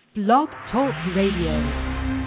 Blog Talk Radio.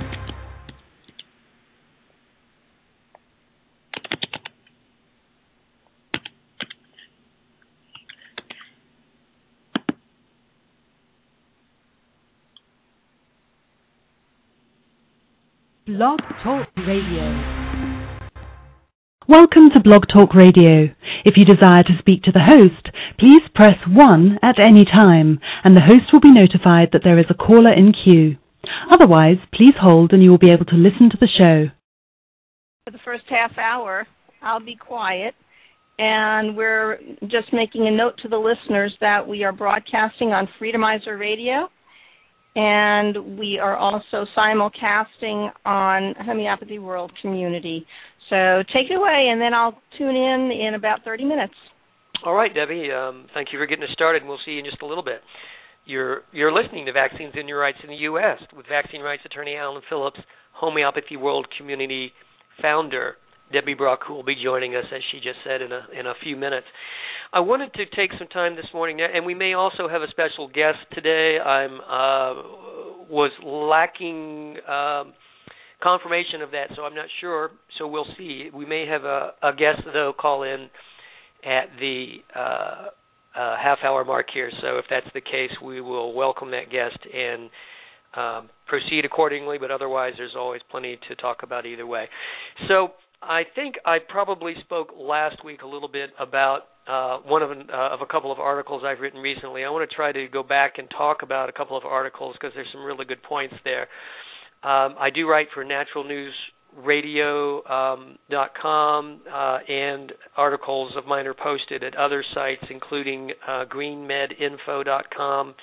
Blog Talk Radio. Welcome to Blog Talk Radio. If you desire to speak to the host, please press 1 at any time, and the host will be notified that there is a caller in queue. Otherwise, please hold and you will be able to listen to the show. For the first half hour, I'll be quiet, and we're just making a note to the listeners that we are broadcasting on Freedomizer Radio, and we are also simulcasting on Homeopathy World Community. So take it away, and then I'll tune in about 30 minutes. All right, Debbie. Thank you for getting us started, and we'll see you in just a little bit. You're listening to Vaccines and Your Rights in the U.S. with Vaccine Rights Attorney Alan Phillips, Homeopathy World Community founder Debbie Brock, who will be joining us, as she just said, in a few minutes. I wanted to take some time this morning, and we may also have a special guest today. I was lacking confirmation of that, so I'm not sure, so we'll see. We may have a guest, though, call in at the half-hour mark here, so if that's the case, we will welcome that guest and proceed accordingly, but otherwise there's always plenty to talk about either way. So I think I probably spoke last week a little bit about one of a couple of articles I've written recently. I want to try to go back and talk about a couple of articles because there's some really good points there. I do write for naturalnewsradio.com, and articles of mine are posted at other sites, including greenmedinfo.com,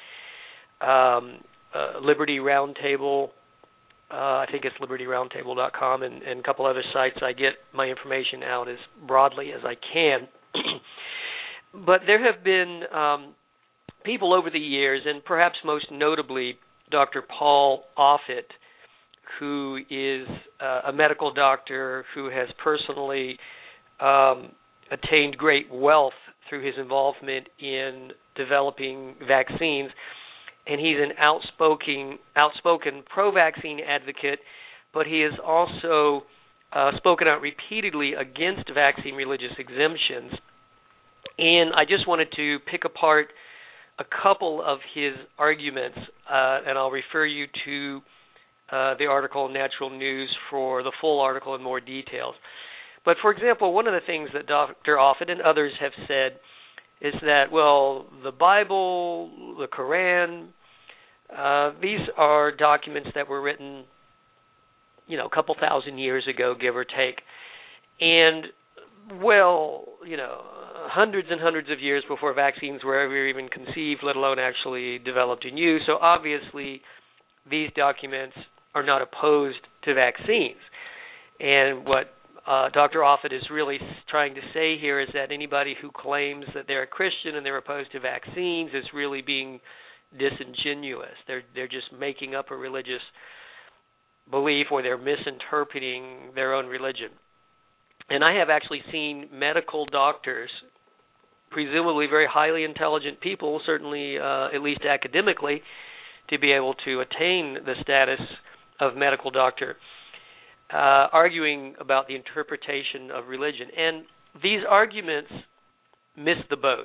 Liberty Roundtable, I think it's libertyroundtable.com, and a couple other sites. I get my information out as broadly as I can. But there have been people over the years, and perhaps most notably Dr. Paul Offit, who is a medical doctor who has personally attained great wealth through his involvement in developing vaccines. And he's an outspoken pro-vaccine advocate, but he has also spoken out repeatedly against vaccine religious exemptions. And I just wanted to pick apart a couple of his arguments, and I'll refer you to the article in Natural News for the full article in more details. But, for example, one of the things that Dr. Offit and others have said is that, well, the Bible, the Quran, these are documents that were written, a couple thousand years ago, give or take. And, well, hundreds and hundreds of years before vaccines were ever even conceived, let alone actually developed and used. So obviously these documents are not opposed to vaccines. And what Dr. Offit is really trying to say here is that anybody who claims that they're a Christian and they're opposed to vaccines is really being disingenuous. They're just making up a religious belief, or they're misinterpreting their own religion. And I have actually seen medical doctors, presumably very highly intelligent people, certainly at least academically, to be able to attain the status of medical doctor, arguing about the interpretation of religion. And these arguments miss the boat.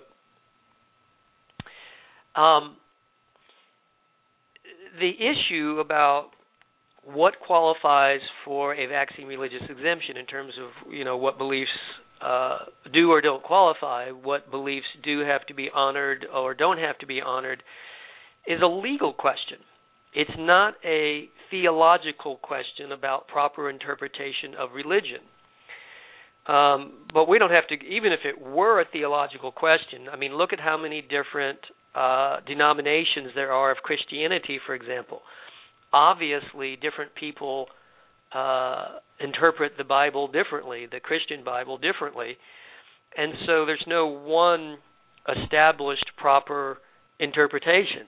The issue about what qualifies for a vaccine religious exemption in terms of, what beliefs do or don't qualify, what beliefs do have to be honored or don't have to be honored, is a legal question. It's not a theological question about proper interpretation of religion. But we don't have to, even if it were a theological question, look at how many different denominations there are of Christianity, for example. Obviously, different people interpret the Bible differently, the Christian Bible differently, and so there's no one established proper interpretation,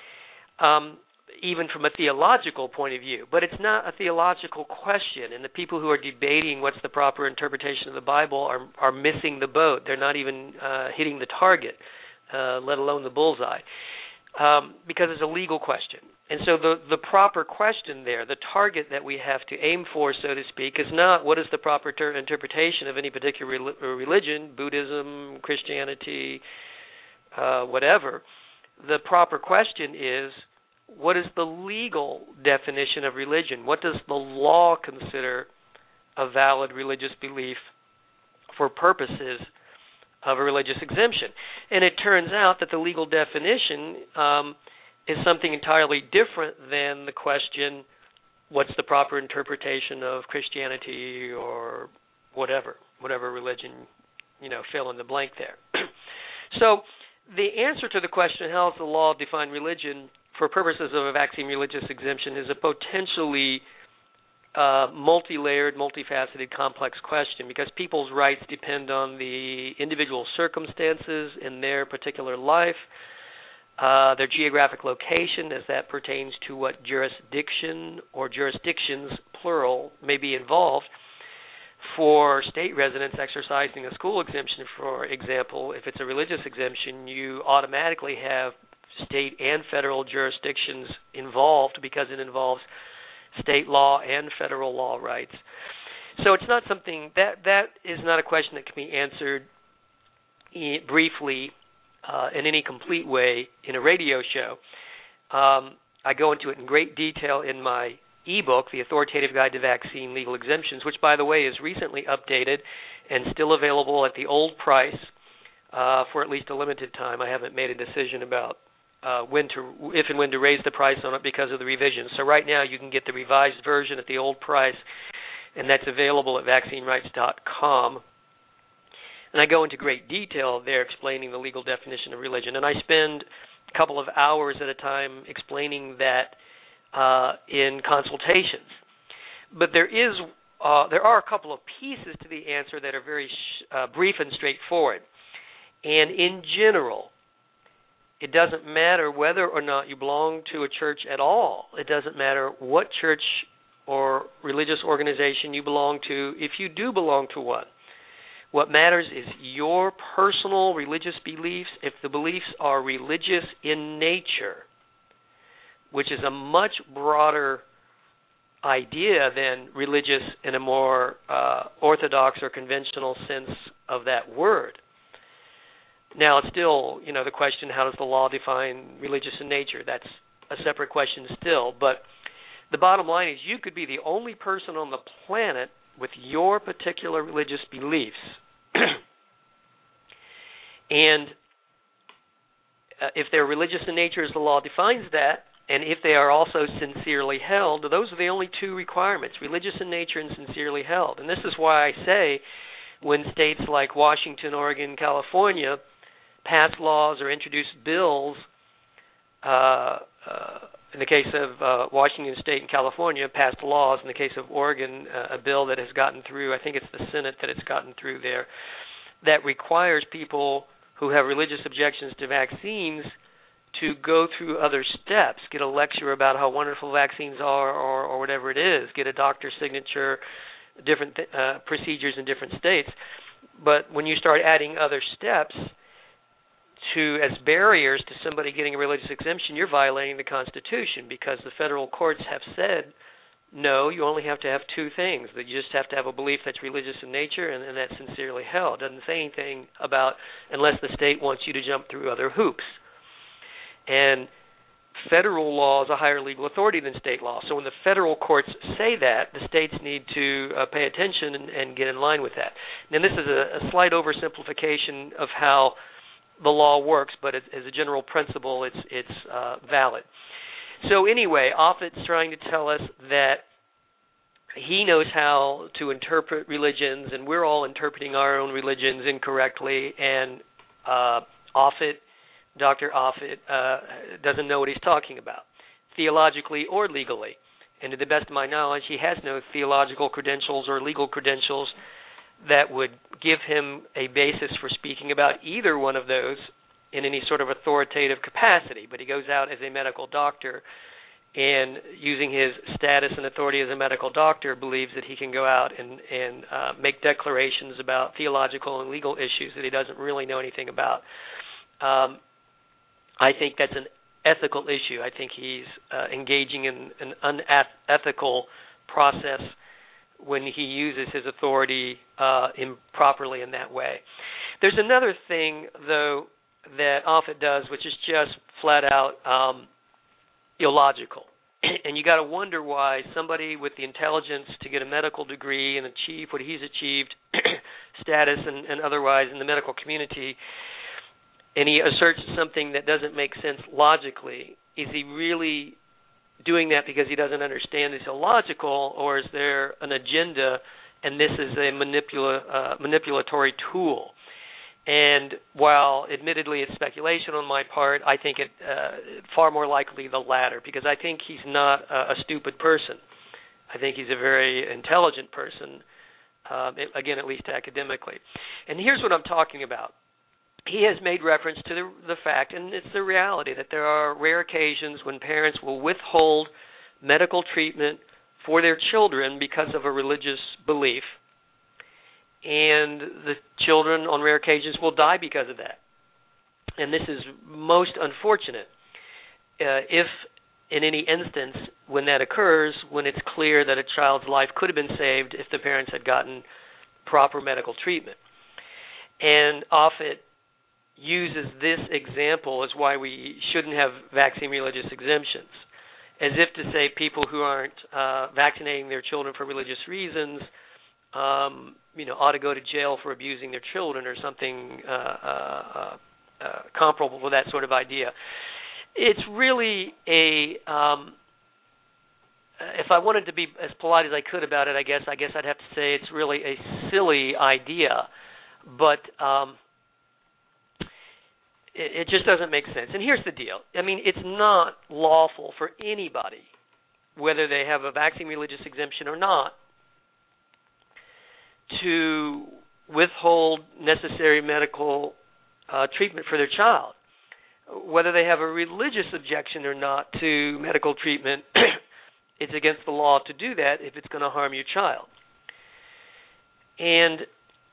even from a theological point of view. But it's not a theological question, and the people who are debating what's the proper interpretation of the Bible are missing the boat. They're not even hitting the target, let alone the bullseye, because it's a legal question. And so the proper question there, the target that we have to aim for, so to speak, is not what is the proper interpretation of any particular religion, Buddhism, Christianity, whatever. The proper question is, what is the legal definition of religion? What does the law consider a valid religious belief for purposes of a religious exemption? And it turns out that the legal definition is something entirely different than the question, what's the proper interpretation of Christianity or whatever religion, fill in the blank there. So the answer to the question, how does the law define religion for purposes of a vaccine religious exemption, is a potentially multi-layered, multifaceted, complex question, because people's rights depend on the individual circumstances in their particular life, their geographic location as that pertains to what jurisdiction or jurisdictions, plural, may be involved. For state residents exercising a school exemption, for example, if it's a religious exemption, you automatically have state and federal jurisdictions involved because it involves state law and federal law rights. So it's not something that is not a question that can be answered briefly in any complete way in a radio show. I go into it in great detail in my ebook, The Authoritative Guide to Vaccine Legal Exemptions, which, by the way, is recently updated and still available at the old price for at least a limited time. I haven't made a decision about if and when to raise the price on it because of the revisions. So right now you can get the revised version at the old price, and that's available at vaccinerights.com. And I go into great detail there explaining the legal definition of religion. And I spend a couple of hours at a time explaining that in consultations. But there are a couple of pieces to the answer that are very brief and straightforward. And in general, it doesn't matter whether or not you belong to a church at all. It doesn't matter what church or religious organization you belong to, if you do belong to one. What matters is your personal religious beliefs. If the beliefs are religious in nature, which is a much broader idea than religious in a more orthodox or conventional sense of that word. Now, it's still, the question, how does the law define religious in nature? That's a separate question still. But the bottom line is you could be the only person on the planet with your particular religious beliefs. And if they're religious in nature as the law defines that, and if they are also sincerely held, those are the only two requirements, religious in nature and sincerely held. And this is why I say when states like Washington, Oregon, California pass laws or introduce bills, in the case of Washington State and California, passed laws. In the case of Oregon, a bill that has gotten through, I think it's the Senate that it's gotten through there, that requires people who have religious objections to vaccines to go through other steps, get a lecture about how wonderful vaccines are or whatever it is, get a doctor's signature, different procedures in different states. But when you start adding other steps as barriers to somebody getting a religious exemption, you're violating the Constitution, because the federal courts have said, no, you only have to have two things. That you just have to have a belief that's religious in nature and that's sincerely held. It doesn't say anything about unless the state wants you to jump through other hoops. And federal law is a higher legal authority than state law. So when the federal courts say that, the states need to pay attention and get in line with that. Now, this is a slight oversimplification of how the law works, but as a general principle, it's valid. So anyway, Offit's trying to tell us that he knows how to interpret religions, and we're all interpreting our own religions incorrectly, and Dr. Offit doesn't know what he's talking about, theologically or legally. And to the best of my knowledge, he has no theological credentials or legal credentials that would give him a basis for speaking about either one of those in any sort of authoritative capacity. But he goes out as a medical doctor, and using his status and authority as a medical doctor, believes that he can go out and make declarations about theological and legal issues that he doesn't really know anything about. I think that's an ethical issue. I think he's engaging in an unethical process when he uses his authority improperly in that way. There's another thing, though, that Offit does, which is just flat out illogical. And you got to wonder why somebody with the intelligence to get a medical degree and achieve what he's achieved, status and otherwise in the medical community, and he asserts something that doesn't make sense logically. Is he really doing that because he doesn't understand it's illogical, or is there an agenda and this is a manipulatory tool? And while admittedly it's speculation on my part, I think it far more likely the latter, because I think he's not a stupid person. I think he's a very intelligent person, again, at least academically. And here's what I'm talking about. He has made reference to the fact, and it's the reality, that there are rare occasions when parents will withhold medical treatment for their children because of a religious belief, and the children on rare occasions will die because of that. And this is most unfortunate if in any instance when that occurs, when it's clear that a child's life could have been saved if the parents had gotten proper medical treatment. And Offit uses this example as why we shouldn't have vaccine religious exemptions, as if to say people who aren't vaccinating their children for religious reasons ought to go to jail for abusing their children or something comparable with that sort of idea. It's really if I wanted to be as polite as I could about it, I guess I'd have to say it's really a silly idea, but it just doesn't make sense. And here's the deal. I mean, it's not lawful for anybody, whether they have a vaccine religious exemption or not, to withhold necessary medical treatment for their child. Whether they have a religious objection or not to medical treatment, it's against the law to do that if it's going to harm your child. And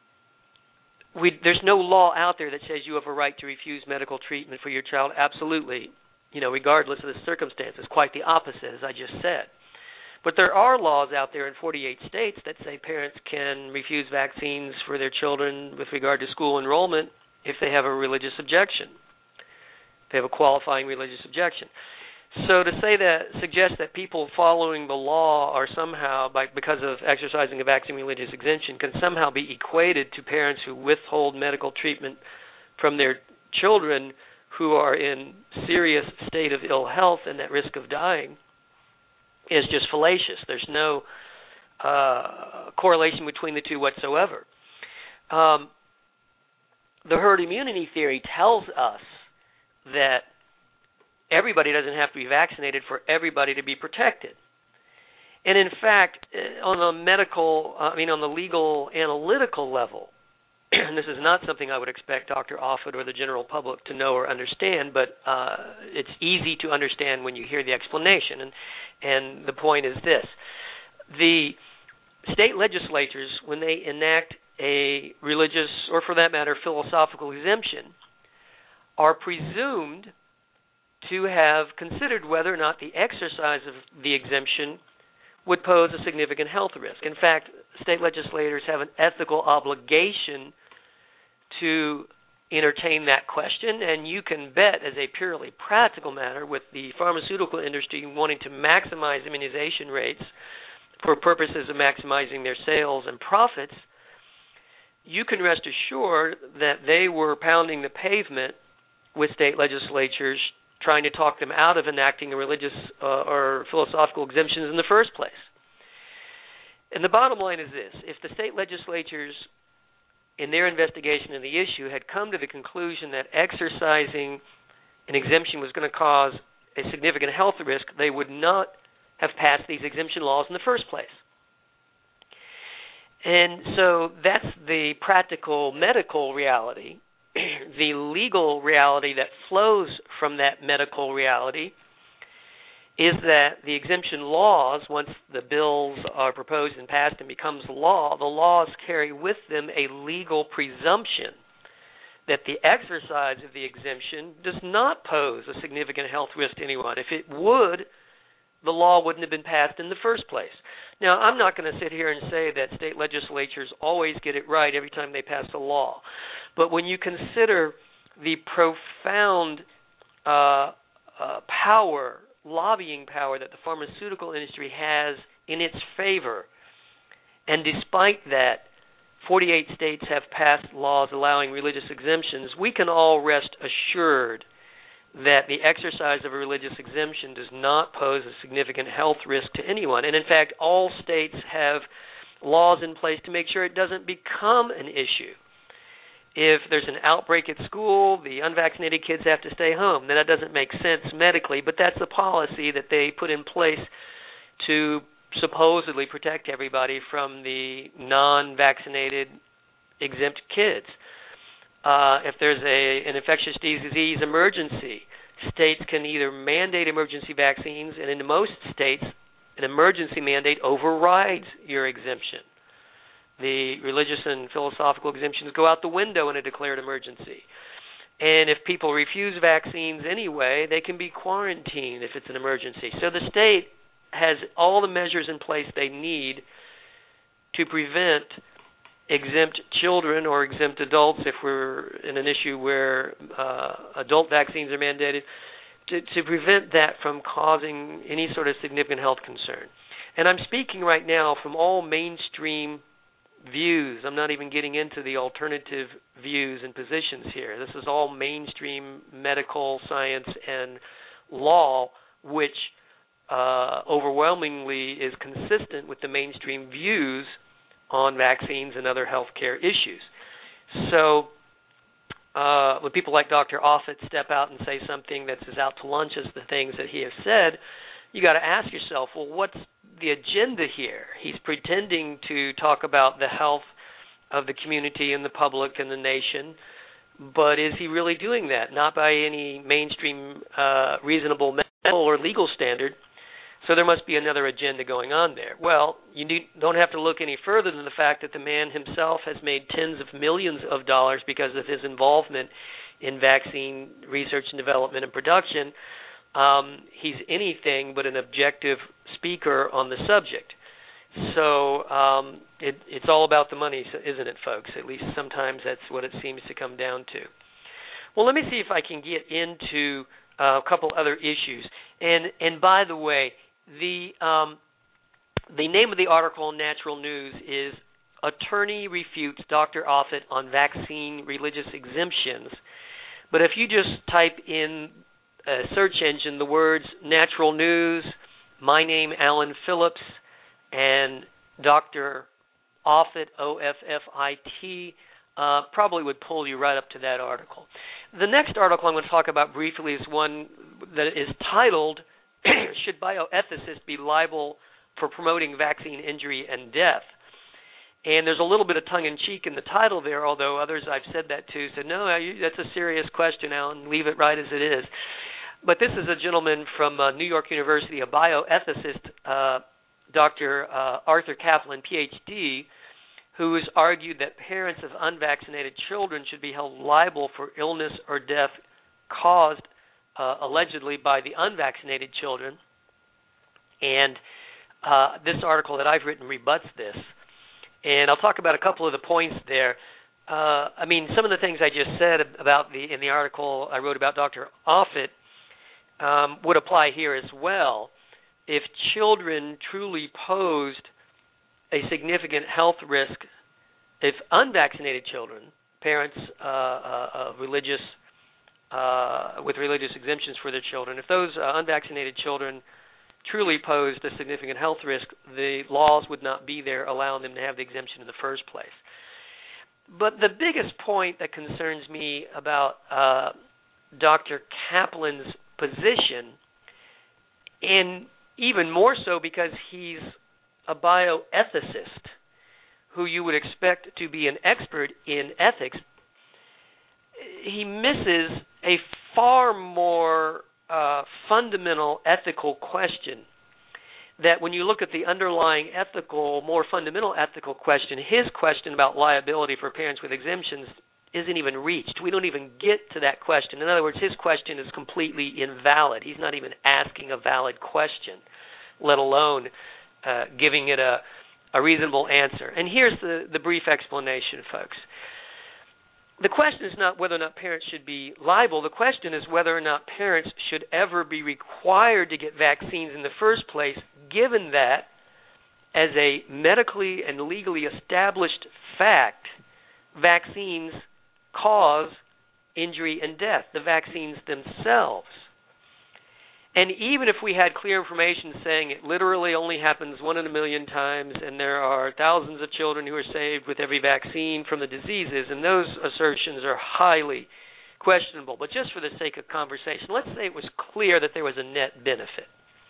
there's no law out there that says you have a right to refuse medical treatment for your child. Absolutely, regardless of the circumstances. Quite the opposite, as I just said. But there are laws out there in 48 states that say parents can refuse vaccines for their children with regard to school enrollment if they have a religious objection. They have a qualifying religious objection. So to suggest that people following the law are somehow, because of exercising a vaccine religious exemption, can somehow be equated to parents who withhold medical treatment from their children who are in serious state of ill health and at risk of dying is just fallacious. There's no correlation between the two whatsoever. The herd immunity theory tells us that everybody doesn't have to be vaccinated for everybody to be protected. And in fact, on the legal analytical level, and this is not something I would expect Dr. Offit or the general public to know or understand, but it's easy to understand when you hear the explanation. And the point is this. The state legislatures, when they enact a religious, or for that matter, philosophical exemption, are presumed to have considered whether or not the exercise of the exemption would pose a significant health risk. In fact, state legislators have an ethical obligation to entertain that question, and you can bet, as a purely practical matter, with the pharmaceutical industry wanting to maximize immunization rates for purposes of maximizing their sales and profits, you can rest assured that they were pounding the pavement with state legislatures trying to talk them out of enacting a religious or philosophical exemptions in the first place. And the bottom line is this. If the state legislatures, in their investigation of the issue, had come to the conclusion that exercising an exemption was going to cause a significant health risk, they would not have passed these exemption laws in the first place. And so that's the practical medical reality. The legal reality that flows from that medical reality is that the exemption laws, once the bills are proposed and passed and becomes law, the laws carry with them a legal presumption that the exercise of the exemption does not pose a significant health risk to anyone. If it would, the law wouldn't have been passed in the first place. Now, I'm not going to sit here and say that state legislatures always get it right every time they pass a law. But when you consider the profound lobbying power that the pharmaceutical industry has in its favor, and despite that, 48 states have passed laws allowing religious exemptions, we can all rest assured that the exercise of a religious exemption does not pose a significant health risk to anyone. And in fact, all states have laws in place to make sure it doesn't become an issue. If there's an outbreak at school, the unvaccinated kids have to stay home. Then that doesn't make sense medically, but that's the policy that they put in place to supposedly protect everybody from the non-vaccinated exempt kids. If there's an infectious disease emergency, states can either mandate emergency vaccines, and in most states, an emergency mandate overrides your exemption. The religious and philosophical exemptions go out the window in a declared emergency. And if people refuse vaccines anyway, they can be quarantined if it's an emergency. So the state has all the measures in place they need to prevent exempt children or exempt adults, if we're in an issue where adult vaccines are mandated, to prevent that from causing any sort of significant health concern. And I'm speaking right now from all mainstream views. I'm not even getting into the alternative views and positions here. This is all mainstream medical science and law, which overwhelmingly is consistent with the mainstream views on vaccines and other healthcare issues. So when people like Dr. Offit step out and say something that's as out to lunch as the things that he has said, you got to ask yourself, well, what's the agenda here? He's pretending to talk about the health of the community and the public and the nation, but is he really doing that? Not by any mainstream reasonable medical or legal standard. So there must be another agenda going on there. Well, you don't have to look any further than the fact that the man himself has made tens of millions of dollars because of his involvement in vaccine research and development and production. He's anything but an objective speaker on the subject. So it's all about the money, isn't it, folks? At least sometimes that's what it seems to come down to. Well, let me see if I can get into a couple other issues. And by the way, the name of the article in Natural News is Attorney Refutes Dr. Offit on Vaccine Religious Exemptions. But if you just type in a search engine the words Natural News, my name Alan Phillips, and Dr. Offit, O-F-F-I-T, probably would pull you right up to that article. The next article I'm going to talk about briefly is one that is titled, Should Bioethicists Be Liable for Promoting Vaccine Injury and Death? And there's a little bit of tongue-in-cheek in the title there, although others I've said that to said, no, that's a serious question, Alan, leave it right as it is. But this is a gentleman from New York University, a bioethicist, Dr. Arthur Caplan, Ph.D., who has argued that parents of unvaccinated children should be held liable for illness or death caused allegedly by the unvaccinated children. And this article that I've written rebuts this. And I'll talk about a couple of the points there. I mean, some of the things I just said about in the article I wrote about Dr. Offit would apply here as well. If children truly posed a significant health risk, if unvaccinated children, parents of religious with religious exemptions for their children, if those unvaccinated children truly posed a significant health risk, the laws would not be there allowing them to have the exemption in the first place. But the biggest point that concerns me about Dr. Caplan's position, and even more so because he's a bioethicist who you would expect to be an expert in ethics, he misses a far more fundamental ethical question that when you look at the underlying more fundamental ethical question, his question about liability for parents with exemptions isn't even reached. We don't even get to that question. In other words, his question is completely invalid. He's not even asking a valid question, let alone giving it a reasonable answer. And here's the brief explanation, folks. The question is not whether or not parents should be liable. The question is whether or not parents should ever be required to get vaccines in the first place, given that, as a medically and legally established fact, vaccines cause injury and death, the vaccines themselves. And even if we had clear information saying it literally only happens 1 in a million times and there are thousands of children who are saved with every vaccine from the diseases, and those assertions are highly questionable, but just for the sake of conversation, let's say it was clear that there was a net benefit.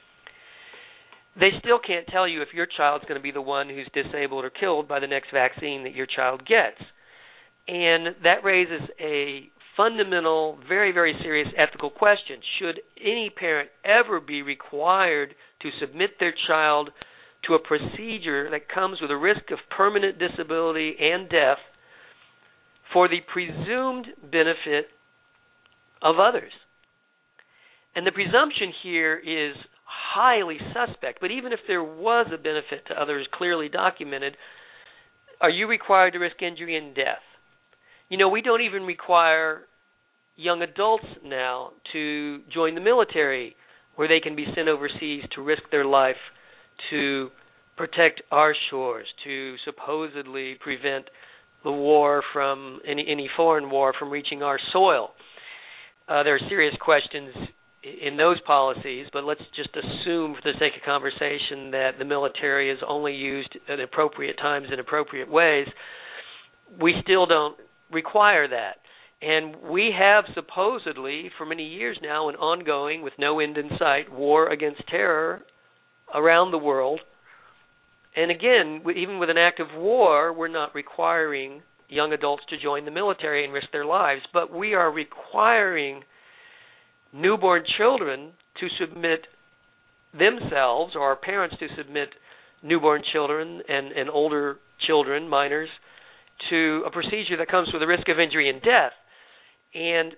They still can't tell you if your child's going to be the one who's disabled or killed by the next vaccine that your child gets. And that raises a fundamental, very, very serious ethical question. Should any parent ever be required to submit their child to a procedure that comes with a risk of permanent disability and death for the presumed benefit of others? And the presumption here is highly suspect, but even if there was a benefit to others clearly documented, are you required to risk injury and death? You know, we don't even require young adults now to join the military where they can be sent overseas to risk their life to protect our shores, to supposedly prevent the war from any foreign war from reaching our soil. There are serious questions in those policies, but let's just assume for the sake of conversation that the military is only used at appropriate times in appropriate ways. We still don't require that. And we have supposedly, for many years now, an ongoing, with no end in sight, war against terror around the world. And again, even with an active war, we're not requiring young adults to join the military and risk their lives, but we are requiring newborn children to submit themselves, or our parents to submit newborn children and older children, minors, to a procedure that comes with a risk of injury and death. And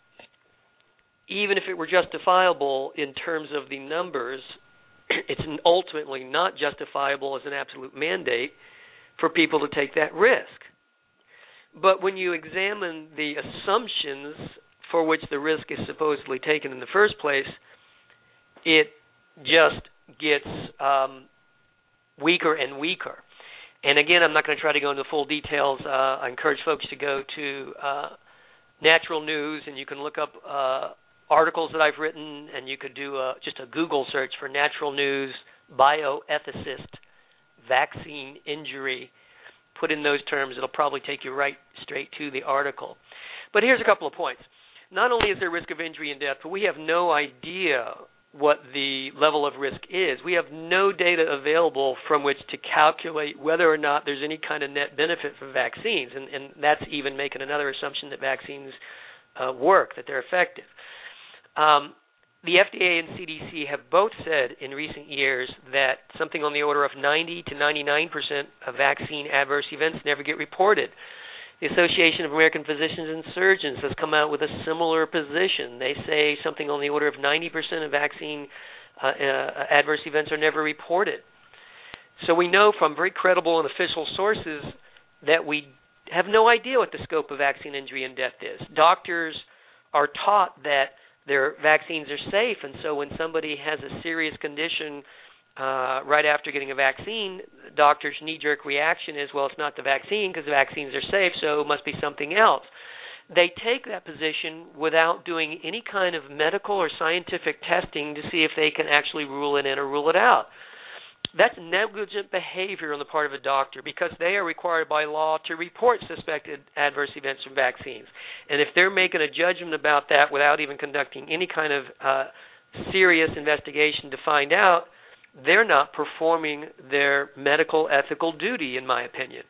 even if it were justifiable in terms of the numbers, it's ultimately not justifiable as an absolute mandate for people to take that risk. But when you examine the assumptions for which the risk is supposedly taken in the first place, it just gets weaker and weaker. And again, I'm not going to try to go into full details. I encourage folks to go to Natural News, and you can look up articles that I've written, and you could do just a Google search for Natural News, bioethicist, vaccine injury. Put in those terms, it'll probably take you right straight to the article. But here's a couple of points. Not only is there risk of injury and death, but we have no idea what the level of risk is. We have no data available from which to calculate whether or not there's any kind of net benefit from vaccines, and that's even making another assumption that vaccines work, that they're effective. The FDA and CDC have both said in recent years that something on the order of 90 to 99% of vaccine adverse events never get reported. The Association of American Physicians and Surgeons has come out with a similar position. They say something on the order of 90% of vaccine adverse events are never reported. So we know from very credible and official sources that we have no idea what the scope of vaccine injury and death is. Doctors are taught that their vaccines are safe, and so when somebody has a serious condition right after getting a vaccine, the doctor's knee-jerk reaction is, well, it's not the vaccine because the vaccines are safe, so it must be something else. They take that position without doing any kind of medical or scientific testing to see if they can actually rule it in or rule it out. That's negligent behavior on the part of a doctor because they are required by law to report suspected adverse events from vaccines. And if they're making a judgment about that without even conducting any kind of serious investigation to find out, they're not performing their medical ethical duty, in my opinion.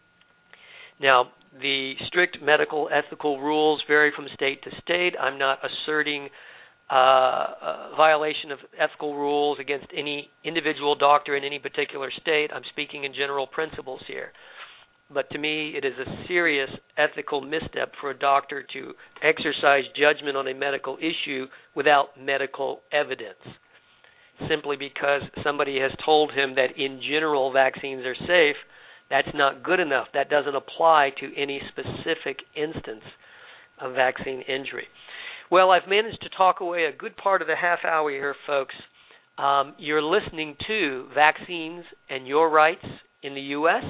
Now, the strict medical ethical rules vary from state to state. I'm not asserting violation of ethical rules against any individual doctor in any particular state. I'm speaking in general principles here. but to me it is a serious ethical misstep for a doctor to exercise judgment on a medical issue without medical evidence, simply because somebody has told him that in general vaccines are safe. That's not good enough. That doesn't apply to any specific instance of vaccine injury. Well, I've managed to talk away a good part of the half hour here, folks. You're listening to Vaccines and Your Rights in the U.S.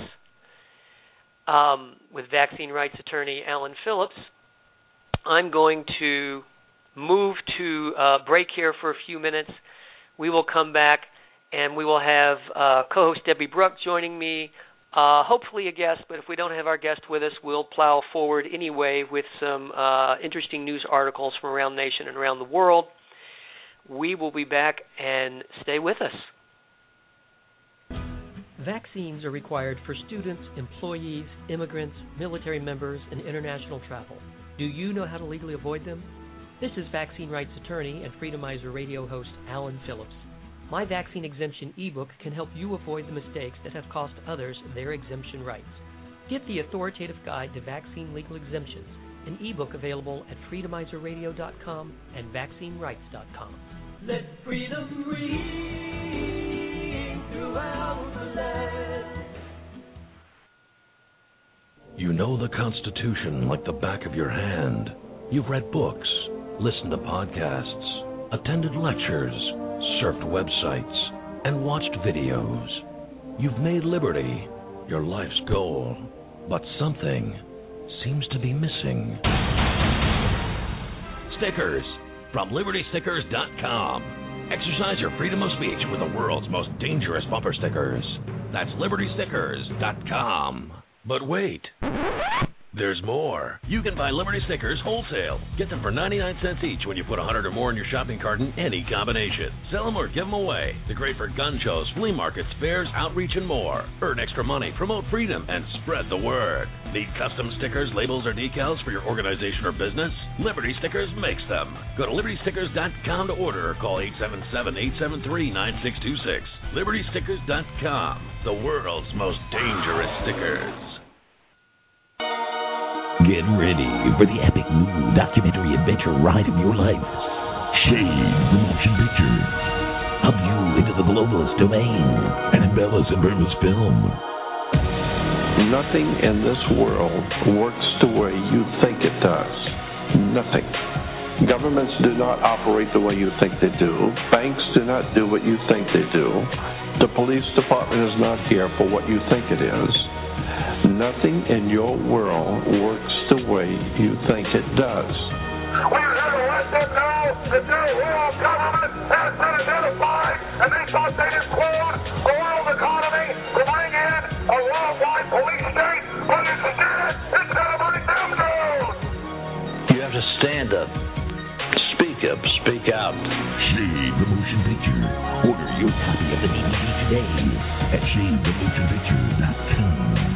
With vaccine rights attorney Alan Phillips. I'm going to move to break here for a few minutes. We will come back, and we will have co-host Debbie Bruck joining me, hopefully a guest, but if we don't have our guest with us, we'll plow forward anyway with some interesting news articles from around the nation and around the world. We will be back, and stay with us. Vaccines are required for students, employees, immigrants, military members, and international travel. Do you know how to legally avoid them? This is vaccine rights attorney and Freedomizer radio host Alan Phillips. My vaccine exemption ebook can help you avoid the mistakes that have cost others their exemption rights. Get the authoritative guide to vaccine legal exemptions, an ebook available at freedomizerradio.com and vaccinerights.com. Let freedom ring throughout the land. You know the Constitution like the back of your hand. You've read books, listened to podcasts, attended lectures, surfed websites, and watched videos. You've made liberty your life's goal, but something seems to be missing. Stickers from LibertyStickers.com. Exercise your freedom of speech with the world's most dangerous bumper stickers. That's LibertyStickers.com. But wait, there's more. You can buy Liberty Stickers wholesale. Get them for 99 cents each when you put 100 or more in your shopping cart in any combination. Sell them or give them away. They're great for gun shows, flea markets, fairs, outreach, and more. Earn extra money, promote freedom, and spread the word. Need custom stickers, labels, or decals for your organization or business? Liberty Stickers makes them. Go to LibertyStickers.com to order or call 877-873-9626. LibertyStickers.com, the world's most dangerous stickers. Get ready for the epic new documentary adventure ride of your life. Shade, the motion picture. A view into the globalist domain and embellish and Burma's film. Nothing in this world works the way you think it does. Nothing. Governments do not operate the way you think they do. Banks do not do what you think they do. The police department is not here for what you think it is. Nothing in your world works the way you think it does. We have to let them know that their world government has been identified, and they thought they'd include the world economy to bring in a worldwide police state, but instead, it's going to bring them down. You have to stand up, speak out. Shade, the motion picture. Order your copy of the DVD today at ShadeTheMotionPicture.com.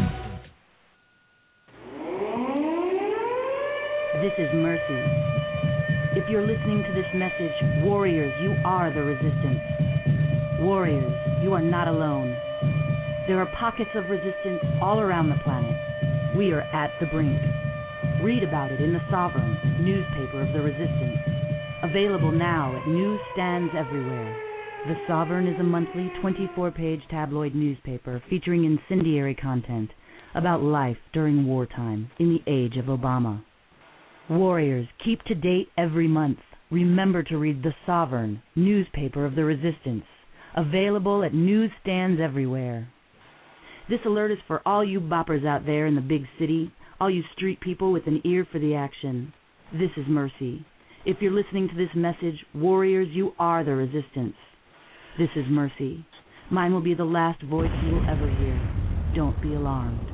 This is Mercy. If you're listening to this message, warriors, you are the resistance. Warriors, you are not alone. There are pockets of resistance all around the planet. We are at the brink. Read about it in The Sovereign, newspaper of the resistance. Available now at newsstands everywhere. The Sovereign is a monthly 24-page tabloid newspaper featuring incendiary content about life during wartime in the age of Obama. Warriors, keep to date every month. Remember to read The Sovereign, newspaper of the resistance. Available at newsstands everywhere. This alert is for all you boppers out there in the big city, all you street people with an ear for the action. This is Mercy. If you're listening to this message, warriors, you are the resistance. This is Mercy. Mine will be the last voice you will ever hear. Don't be alarmed.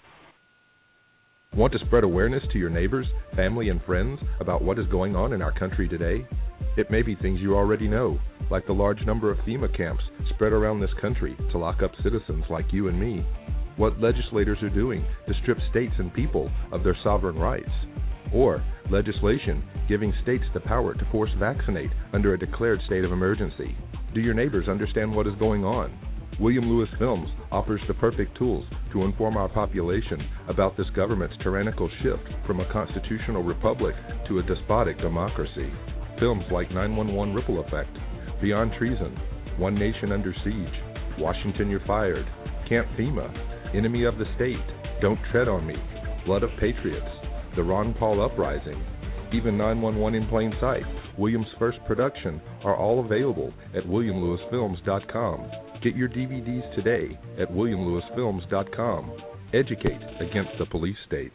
Want to spread awareness to your neighbors, family, and friends about what is going on in our country today? It may be things you already know, like the large number of FEMA camps spread around this country to lock up citizens like you and me. What legislators are doing to strip states and people of their sovereign rights. Or legislation giving states the power to force vaccinate under a declared state of emergency. Do your neighbors understand what is going on? William Lewis Films offers the perfect tools to inform our population about this government's tyrannical shift from a constitutional republic to a despotic democracy. Films like 911 Ripple Effect, Beyond Treason, One Nation Under Siege, Washington You're Fired, Camp FEMA, Enemy of the State, Don't Tread on Me, Blood of Patriots, The Ron Paul Uprising, even 911 in Plain Sight, William's first production, are all available at WilliamLewisFilms.com. Get your DVDs today at WilliamLewisFilms.com. Educate against the police state.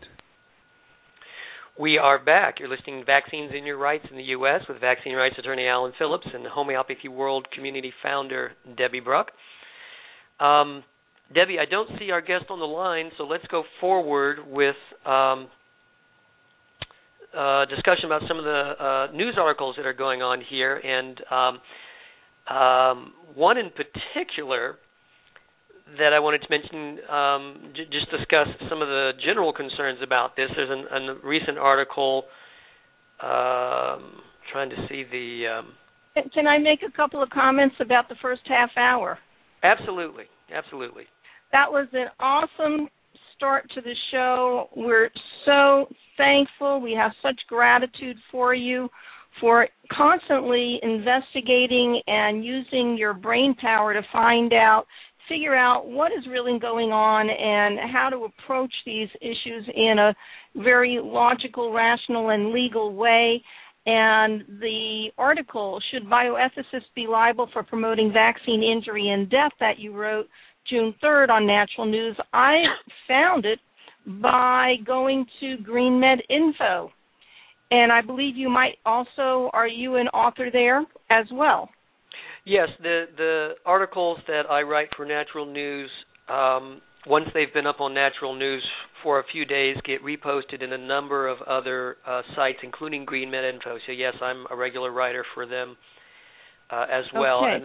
We are back. You're listening to Vaccines and Your Rights in the U.S. with vaccine rights attorney Alan Phillips and Homeopathy World Community founder Debbie Bruck. Debbie, I don't see our guest on the line, so let's go forward with discussion about some of the news articles that are going on here. And one in particular that I wanted to mention, just discuss some of the general concerns about this. There's a recent article, trying to see the... Can I make a couple of comments about the first half hour? Absolutely. That was an awesome start to the show. We're so thankful. We have such gratitude for you for constantly investigating and using your brain power to figure out what is really going on and how to approach these issues in a very logical, rational, and legal way. And the article, Should Bioethicists Be Liable for Promoting Vaccine Injury and Death, that you wrote June 3rd on Natural News, I found it by going to GreenMed Info. And I believe you might also, are you an author there as well? Yes, the articles that I write for Natural News, once they've been up on Natural News for a few days, get reposted in a number of other sites, including GreenMed Info. So yes, I'm a regular writer for them as well. Okay. And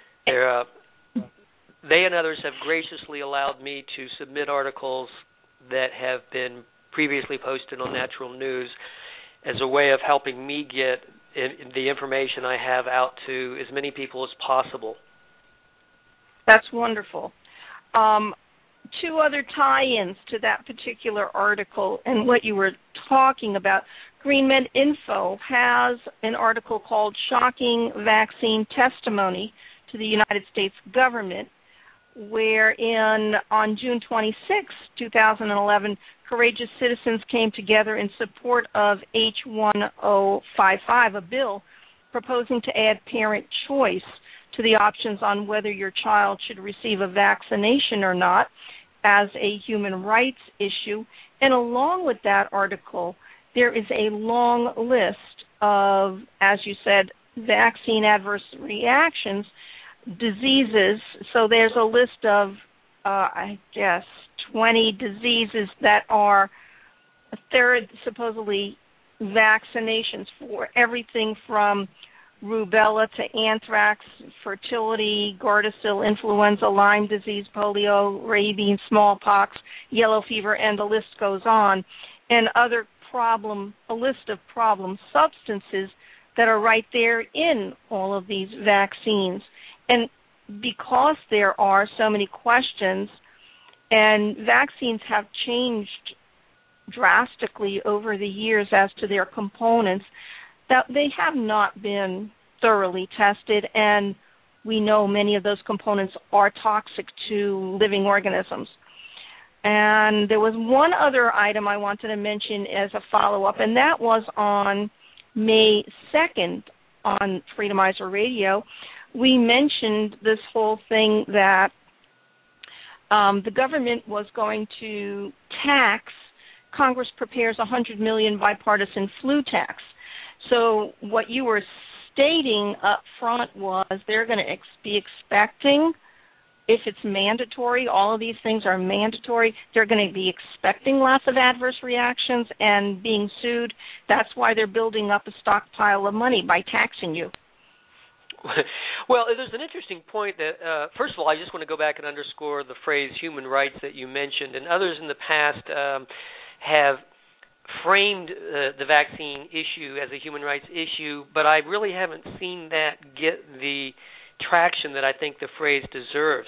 they and others have graciously allowed me to submit articles that have been previously posted on Natural News as a way of helping me get the information I have out to as many people as possible. That's wonderful. Two other tie-ins to that particular article and what you were talking about. GreenMed Info has an article called Shocking Vaccine Testimony to the United States Government, wherein on June 26, 2011, courageous citizens came together in support of H1055, a bill proposing to add parent choice to the options on whether your child should receive a vaccination or not as a human rights issue. And along with that article, there is a long list of, as you said, vaccine adverse reactions, diseases. So there's a list of, 20 diseases that are supposedly vaccinations for everything from rubella to anthrax, fertility, Gardasil, influenza, Lyme disease, polio, rabies, smallpox, yellow fever, and the list goes on. And a list of problem substances that are right there in all of these vaccines. And because there are so many questions, and vaccines have changed drastically over the years as to their components, that they have not been thoroughly tested, and we know many of those components are toxic to living organisms. And there was one other item I wanted to mention as a follow-up, and that was on May 2nd on Freedomizer Radio. We mentioned this whole thing that the government was going to tax. Congress prepares $100 million bipartisan flu tax. So what you were stating up front was they're going to be expecting, if it's mandatory, all of these things are mandatory, they're going to be expecting lots of adverse reactions and being sued. That's why they're building up a stockpile of money by taxing you. Well, there's an interesting point that, first of all, I just want to go back and underscore the phrase human rights that you mentioned, and others in the past have framed the vaccine issue as a human rights issue, but I really haven't seen that get the traction that I think the phrase deserves.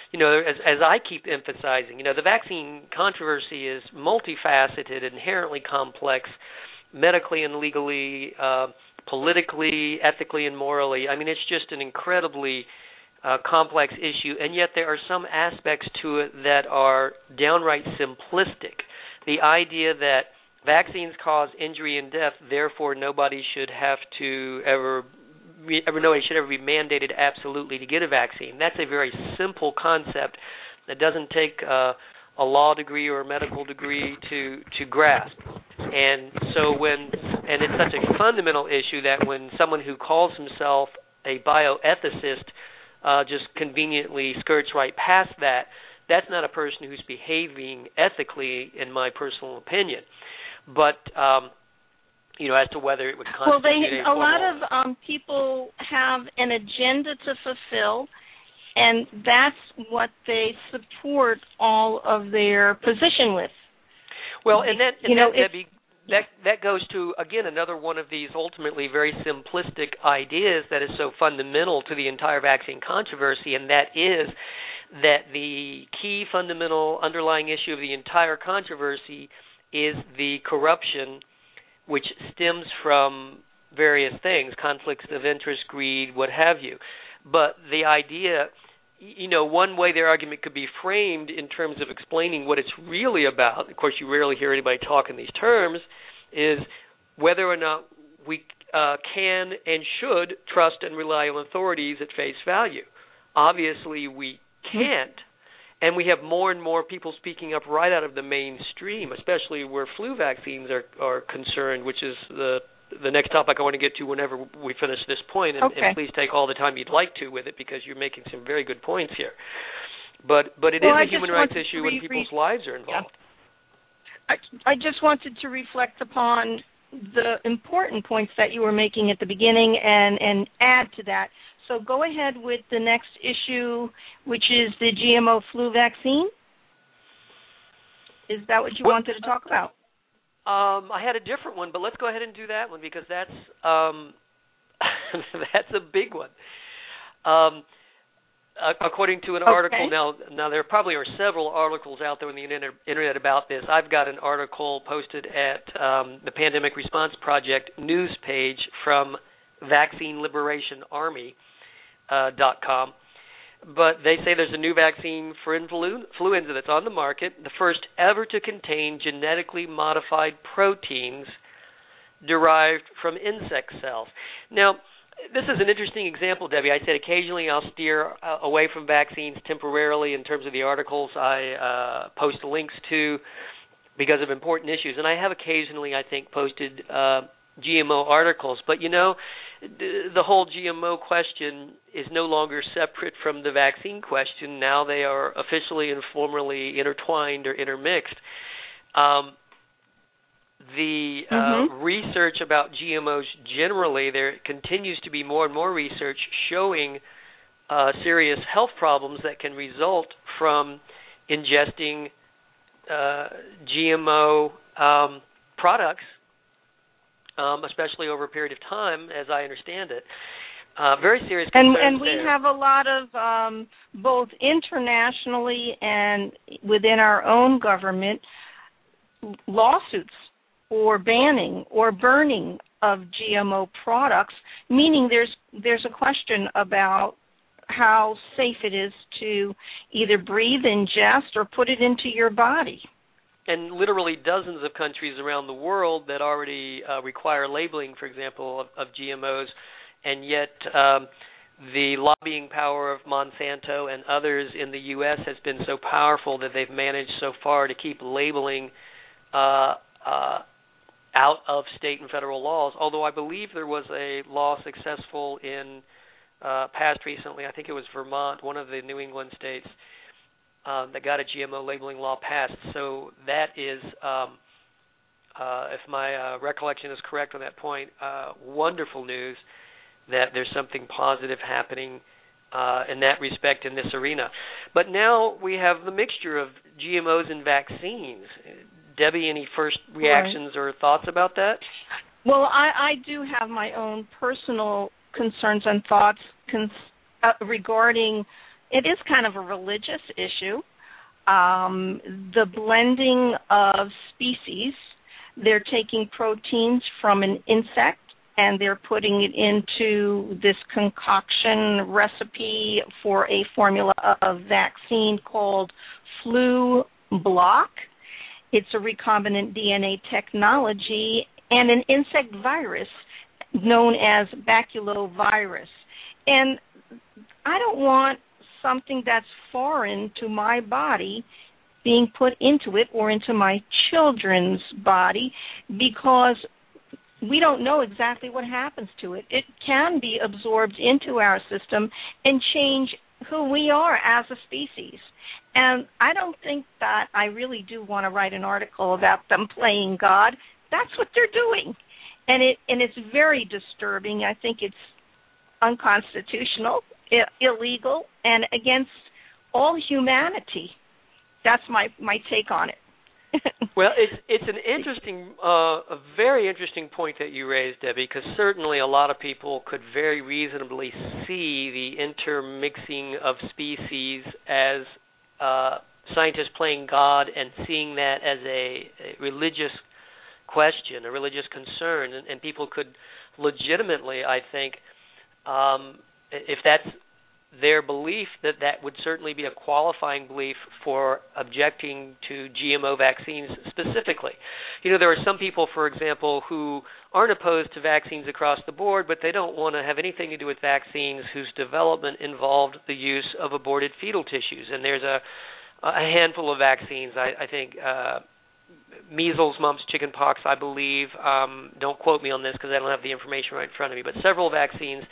as I keep emphasizing, the vaccine controversy is multifaceted, inherently complex, medically and legally, politically, ethically, and morally. I mean, it's just an incredibly complex issue, and yet there are some aspects to it that are downright simplistic. The idea that vaccines cause injury and death, therefore nobody should ever be mandated absolutely to get a vaccine. That's a very simple concept that doesn't take a law degree or a medical degree to grasp. And so and it's such a fundamental issue that when someone who calls himself a bioethicist just conveniently skirts right past that, that's not a person who's behaving ethically, in my personal opinion. But as to whether it would constitute a lot of people have an agenda to fulfill, and that's what they support all of their position with. Well, that goes to, again, another one of these ultimately very simplistic ideas that is so fundamental to the entire vaccine controversy, and that is that the key fundamental underlying issue of the entire controversy is the corruption which stems from various things, conflicts of interest, greed, what have you. But the idea, one way their argument could be framed in terms of explaining what it's really about, of course you rarely hear anybody talk in these terms, is whether or not we can and should trust and rely on authorities at face value. Obviously we can't, and we have more and more people speaking up right out of the mainstream, especially where flu vaccines are concerned, which is the next topic I want to get to whenever we finish this point, and please take all the time you'd like to with it, because you're making some very good points here. But it is a human rights issue and people's lives are involved. Yeah. I just wanted to reflect upon the important points that you were making at the beginning and add to that. So go ahead with the next issue, which is the GMO flu vaccine. Is that what you wanted to talk about? I had a different one, but let's go ahead and do that one, because that's that's a big one. According to an article, now there probably are several articles out there on the internet about this. I've got an article posted at the Pandemic Response Project news page from vaccineliberationarmy.com. But they say there's a new vaccine for influenza that's on the market, the first ever to contain genetically modified proteins derived from insect cells. Now, this is an interesting example, Debbie. I said occasionally I'll steer away from vaccines temporarily in terms of the articles I post links to because of important issues. And I have occasionally, I think, posted GMO articles. But, the whole GMO question is no longer separate from the vaccine question. Now they are officially and formally intertwined or intermixed. The research about GMOs generally, there continues to be more and more research showing serious health problems that can result from ingesting GMO products, especially over a period of time, as I understand it. Very serious concerns. And we have a lot of, both internationally and within our own government, lawsuits or banning or burning of GMO products, meaning there's a question about how safe it is to either breathe, ingest, or put it into your body. And literally dozens of countries around the world that already require labeling, for example, of GMOs, and yet the lobbying power of Monsanto and others in the U.S. has been so powerful that they've managed so far to keep labeling out of state and federal laws, although I believe there was a law successful in passed recently. I think it was Vermont, one of the New England states, that got a GMO labeling law passed. So that is, if my recollection is correct on that point, wonderful news that there's something positive happening in that respect in this arena. But now we have the mixture of GMOs and vaccines. Debbie, any first reactions or thoughts about that? Well, I do have my own personal concerns and thoughts regarding it is kind of a religious issue. The blending of species, they're taking proteins from an insect and they're putting it into this concoction recipe for a formula of vaccine called Flublok. It's a recombinant DNA technology and an insect virus known as baculovirus. And I don't want something that's foreign to my body being put into it or into my children's body, because we don't know exactly what happens to it. It can be absorbed into our system and change who we are as a species. And I don't think that I really do want to write an article about them playing God. That's what they're doing. And it's very disturbing. I think it's unconstitutional, illegal, and against all humanity. That's my take on it. Well, it's an interesting, a very interesting point that you raised, Debbie, because certainly a lot of people could very reasonably see the intermixing of species as scientists playing God and seeing that as a religious question, a religious concern, and people could legitimately, I think, if that's their belief, that would certainly be a qualifying belief for objecting to GMO vaccines specifically. You know, there are some people, for example, who aren't opposed to vaccines across the board, but they don't want to have anything to do with vaccines whose development involved the use of aborted fetal tissues. And there's a handful of vaccines, I think, measles, mumps, chickenpox, I believe. Don't quote me on this because I don't have the information right in front of me, but several vaccines,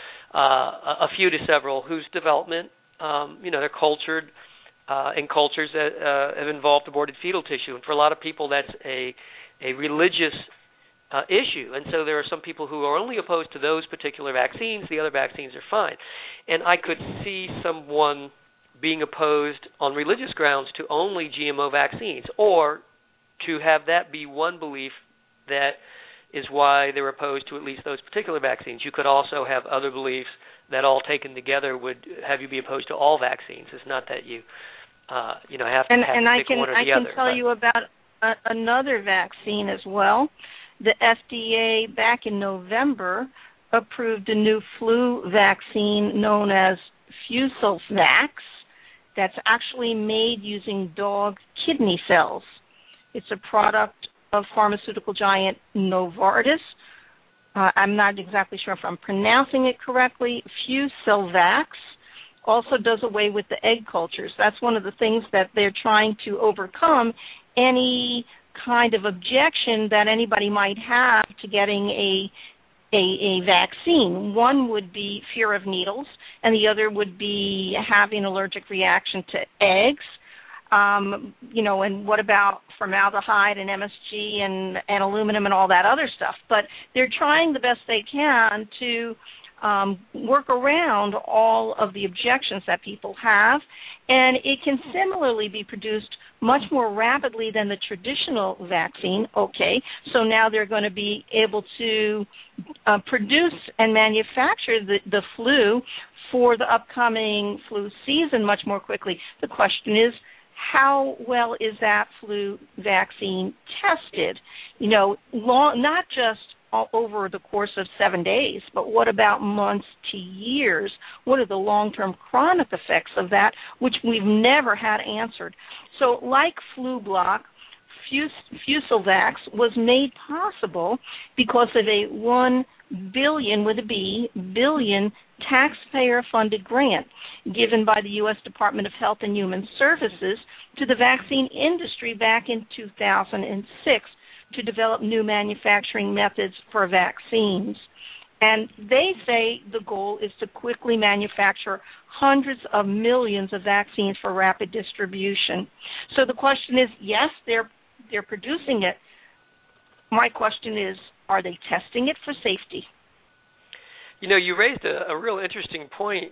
a few to several, whose development, they're cultured in cultures that have involved aborted fetal tissue. And for a lot of people, that's a religious issue. And so there are some people who are only opposed to those particular vaccines. The other vaccines are fine. And I could see someone being opposed on religious grounds to only GMO vaccines, or to have that be one belief that is why they're opposed to at least those particular vaccines. You could also have other beliefs that all taken together would have you be opposed to all vaccines. It's not that you have to pick one or the other. I can tell you about another vaccine as well. The FDA back in November approved a new flu vaccine known as Fusilvax that's actually made using dog kidney cells. It's a product of pharmaceutical giant Novartis. I'm not exactly sure if I'm pronouncing it correctly. Fusilvax also does away with the egg cultures. That's one of the things that they're trying to overcome, any kind of objection that anybody might have to getting a vaccine. One would be fear of needles, and the other would be having an allergic reaction to eggs. And what about formaldehyde and MSG and aluminum and all that other stuff? But they're trying the best they can to work around all of the objections that people have, and it can similarly be produced much more rapidly than the traditional vaccine. Okay, so now they're going to be able to produce and manufacture the flu for the upcoming flu season much more quickly. The question is, how well is that flu vaccine tested? Not just over the course of 7 days, but what about months to years? What are the long-term chronic effects of that, which we've never had answered? So like Flublok, Fusilvax was made possible because of a $1 billion, with a B, billion taxpayer-funded grant given by the U.S. Department of Health and Human Services to the vaccine industry back in 2006 to develop new manufacturing methods for vaccines. And they say the goal is to quickly manufacture hundreds of millions of vaccines for rapid distribution. So the question is, yes, they're producing it. My question is, are they testing it for safety? You raised a real interesting point,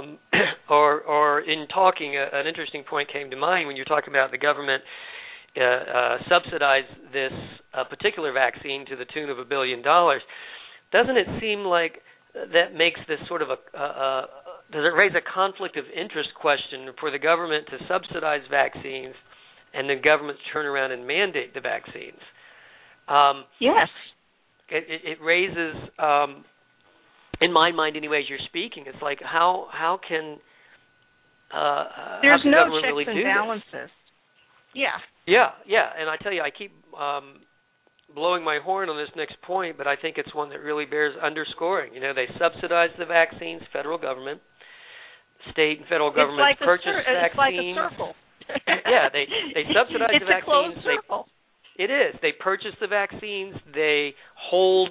or in talking, an interesting point came to mind when you're talking about the government subsidize this particular vaccine to the tune of $1 billion. Doesn't it seem like that makes this sort of does it raise a conflict of interest question for the government to subsidize vaccines and the government to turn around and mandate the vaccines? Yes. It raises, in my mind anyway, as you're speaking, it's like how can there's how can no government checks really and do balances. This? Yeah, and I tell you, I keep blowing my horn on this next point, but I think it's one that really bears underscoring. They subsidize the vaccines, federal government, state and federal governments purchase vaccines. It's like a circle. Yeah, they subsidize the vaccines. It's a closed circle. It is. They purchase the vaccines. They hold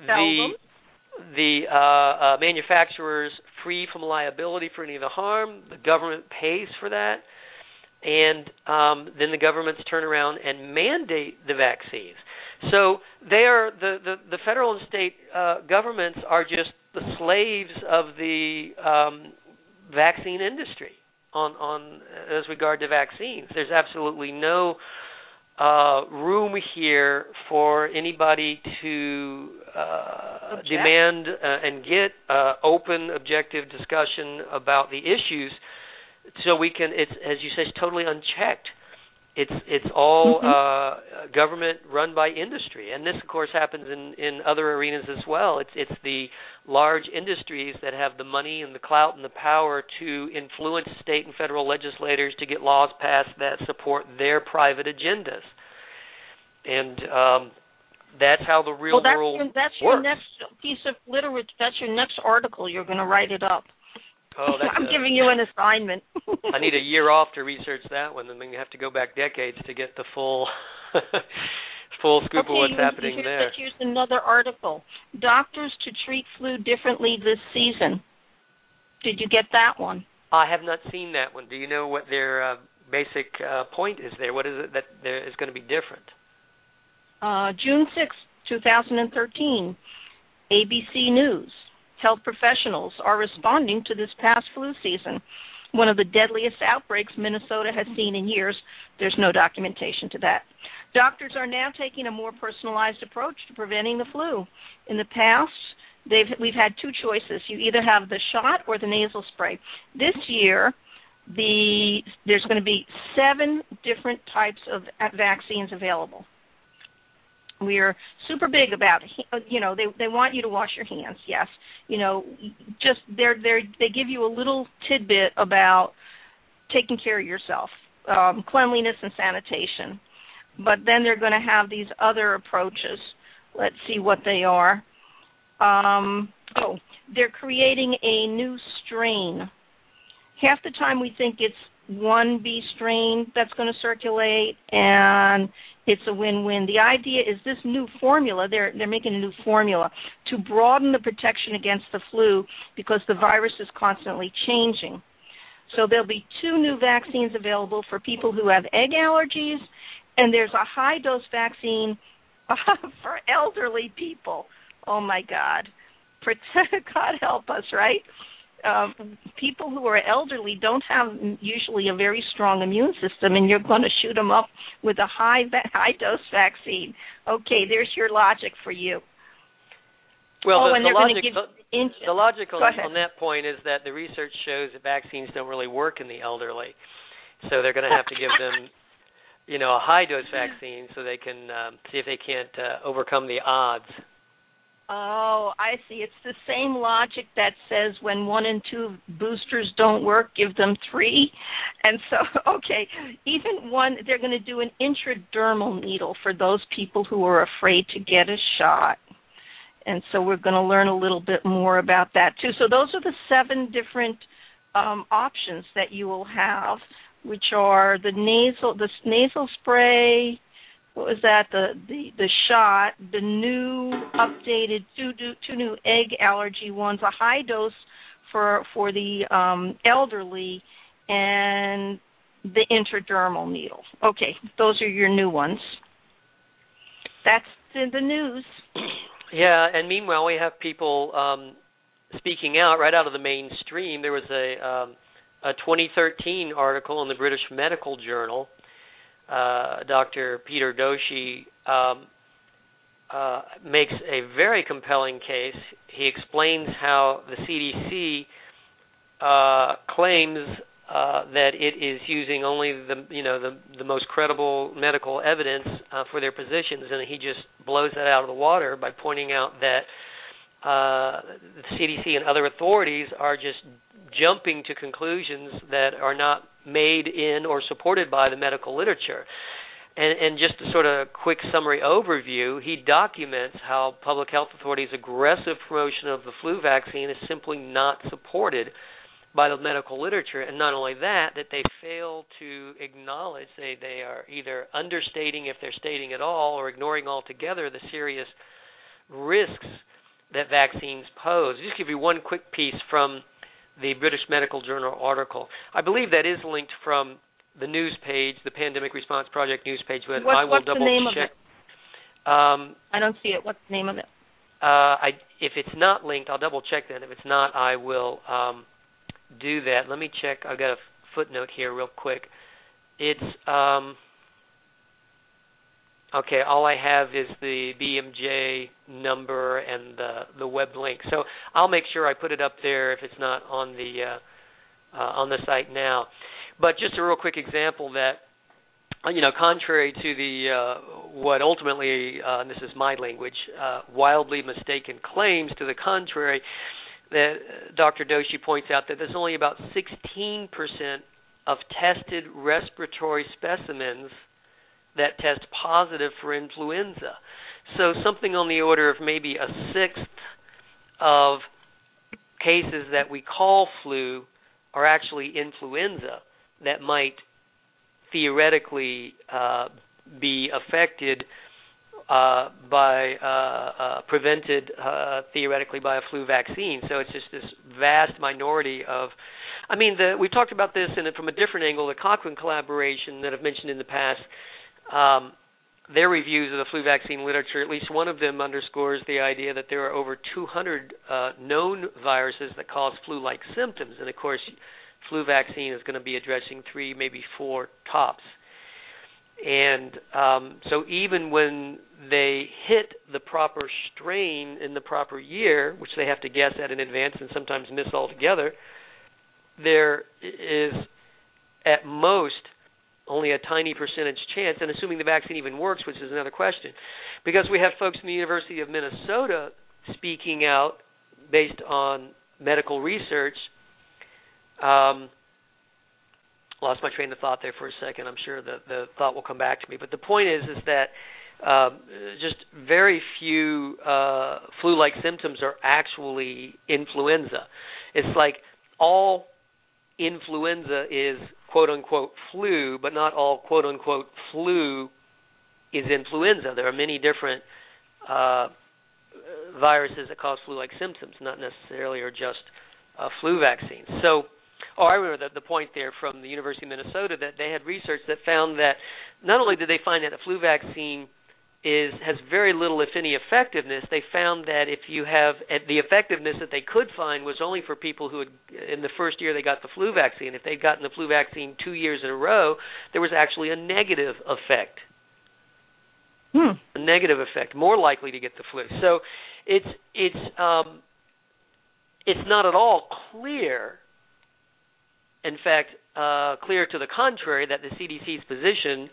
the manufacturers free from liability for any of the harm. The government pays for that. And then the governments turn around and mandate the vaccines. So they are the federal and state governments are just the slaves of the vaccine industry on as regard to vaccines. There's absolutely no room here for anybody to demand and get open, objective discussion about the issues. So we can, it's, as you say, it's totally unchecked. It's all government run by industry, and this, of course, happens in other arenas as well. It's the large industries that have the money and the clout and the power to influence state and federal legislators to get laws passed that support their private agendas, and that's how the real world works. That's your next piece of literature. That's your next article. You're going to write it up. Oh, I'm giving you an assignment. I need a year off to research that one, and then you have to go back decades to get the full scoop of what's happening there. Here's another article. Doctors to treat flu differently this season. Did you get that one? I have not seen that one. Do you know what their basic point is there? What is it that there is going to be different? June 6, 2013, ABC News. Health professionals are responding to this past flu season, one of the deadliest outbreaks Minnesota has seen in years. There's no documentation to that. Doctors are now taking a more personalized approach to preventing the flu. In the past, we've had two choices. You either have the shot or the nasal spray. This year, there's going to be 7 different types of vaccines available. We are super big about, they want you to wash your hands, yes. Just they give you a little tidbit about taking care of yourself, cleanliness and sanitation. But then they're going to have these other approaches. Let's see what they are. They're creating a new strain. Half the time we think it's one bee strain that's going to circulate, and it's a win-win. The idea is this new formula, they're making a new formula to broaden the protection against the flu because the virus is constantly changing. So there'll be 2 new vaccines available for people who have egg allergies, and there's a high-dose vaccine for elderly people. Oh, my God. God help us, right? People who are elderly don't have usually a very strong immune system, and you're going to shoot them up with a high-dose vaccine. Okay, there's your logic for you. Well, the logic on that point is that the research shows that vaccines don't really work in the elderly, so they're going to have to give them, a high-dose vaccine so they can see if they can't overcome the odds. Oh, I see. It's the same logic that says when 1 and 2 boosters don't work, give them 3. And so, okay, even one, they're going to do an intradermal needle for those people who are afraid to get a shot. And so we're going to learn a little bit more about that, too. So those are the 7 different options that you will have, which are the nasal spray. What was that? The shot, the new updated 2 new egg allergy ones, a high dose for the elderly, and the intradermal needle. Okay, those are your new ones. That's in the news. Yeah, and meanwhile we have people speaking out right out of the mainstream. There was a 2013 article in the British Medical Journal. Dr. Peter Doshi makes a very compelling case. He explains how the CDC claims that it is using only the most credible medical evidence for their positions, and he just blows that out of the water by pointing out that the CDC and other authorities are just jumping to conclusions that are not made in or supported by the medical literature. And just a sort of quick summary overview, he documents how public health authorities' aggressive promotion of the flu vaccine is simply not supported by the medical literature. And not only that they fail to acknowledge, they are either understating if they're stating at all or ignoring altogether the serious risks that vaccines pose. I'll just give you one quick piece from the British Medical Journal article. I believe that is linked from the news page, the Pandemic Response Project news page, but I will double check. I don't see it. What's the name of it? If it's not linked, I'll double check that. If it's not, I will do that. Let me check. I've got a footnote here real quick. It's okay. All I have is the BMJ number and the web link. So I'll make sure I put it up there if it's not on the site now. But just a real quick example that, contrary to the what ultimately, and this is my language, wildly mistaken claims to the contrary, that Dr. Doshi points out that there's only about 16% of tested respiratory specimens that test positive for influenza. So something on the order of maybe a sixth of cases that we call flu are actually influenza that might theoretically be affected prevented theoretically by a flu vaccine. So it's just this vast minority of, we've talked about this from a different angle, the Cochrane collaboration that I've mentioned in the past. Their reviews of the flu vaccine literature, at least one of them underscores the idea that there are over 200 known viruses that cause flu-like symptoms. And, of course, flu vaccine is going to be addressing 3, maybe 4 tops. And so even when they hit the proper strain in the proper year, which they have to guess at in advance and sometimes miss altogether, there is at most only a tiny percentage chance, and assuming the vaccine even works, which is another question, because we have folks from the University of Minnesota speaking out based on medical research. Lost my train of thought there for a second. I'm sure the thought will come back to me. But the point is that just very few flu-like symptoms are actually influenza. It's like all influenza is quote-unquote flu, but not all quote-unquote flu is influenza. There are many different viruses that cause flu-like symptoms, not necessarily or just flu vaccines. So, I remember the point there from the University of Minnesota that they had research that found that not only did they find that the flu vaccine has very little, if any, effectiveness, they found that if you have the effectiveness that they could find was only for people who had, in the first year they got the flu vaccine. If they'd gotten the flu vaccine 2 years in a row, there was actually a negative effect. A negative effect, more likely to get the flu. So it's not at all clear. In fact, clear to the contrary that the CDC's position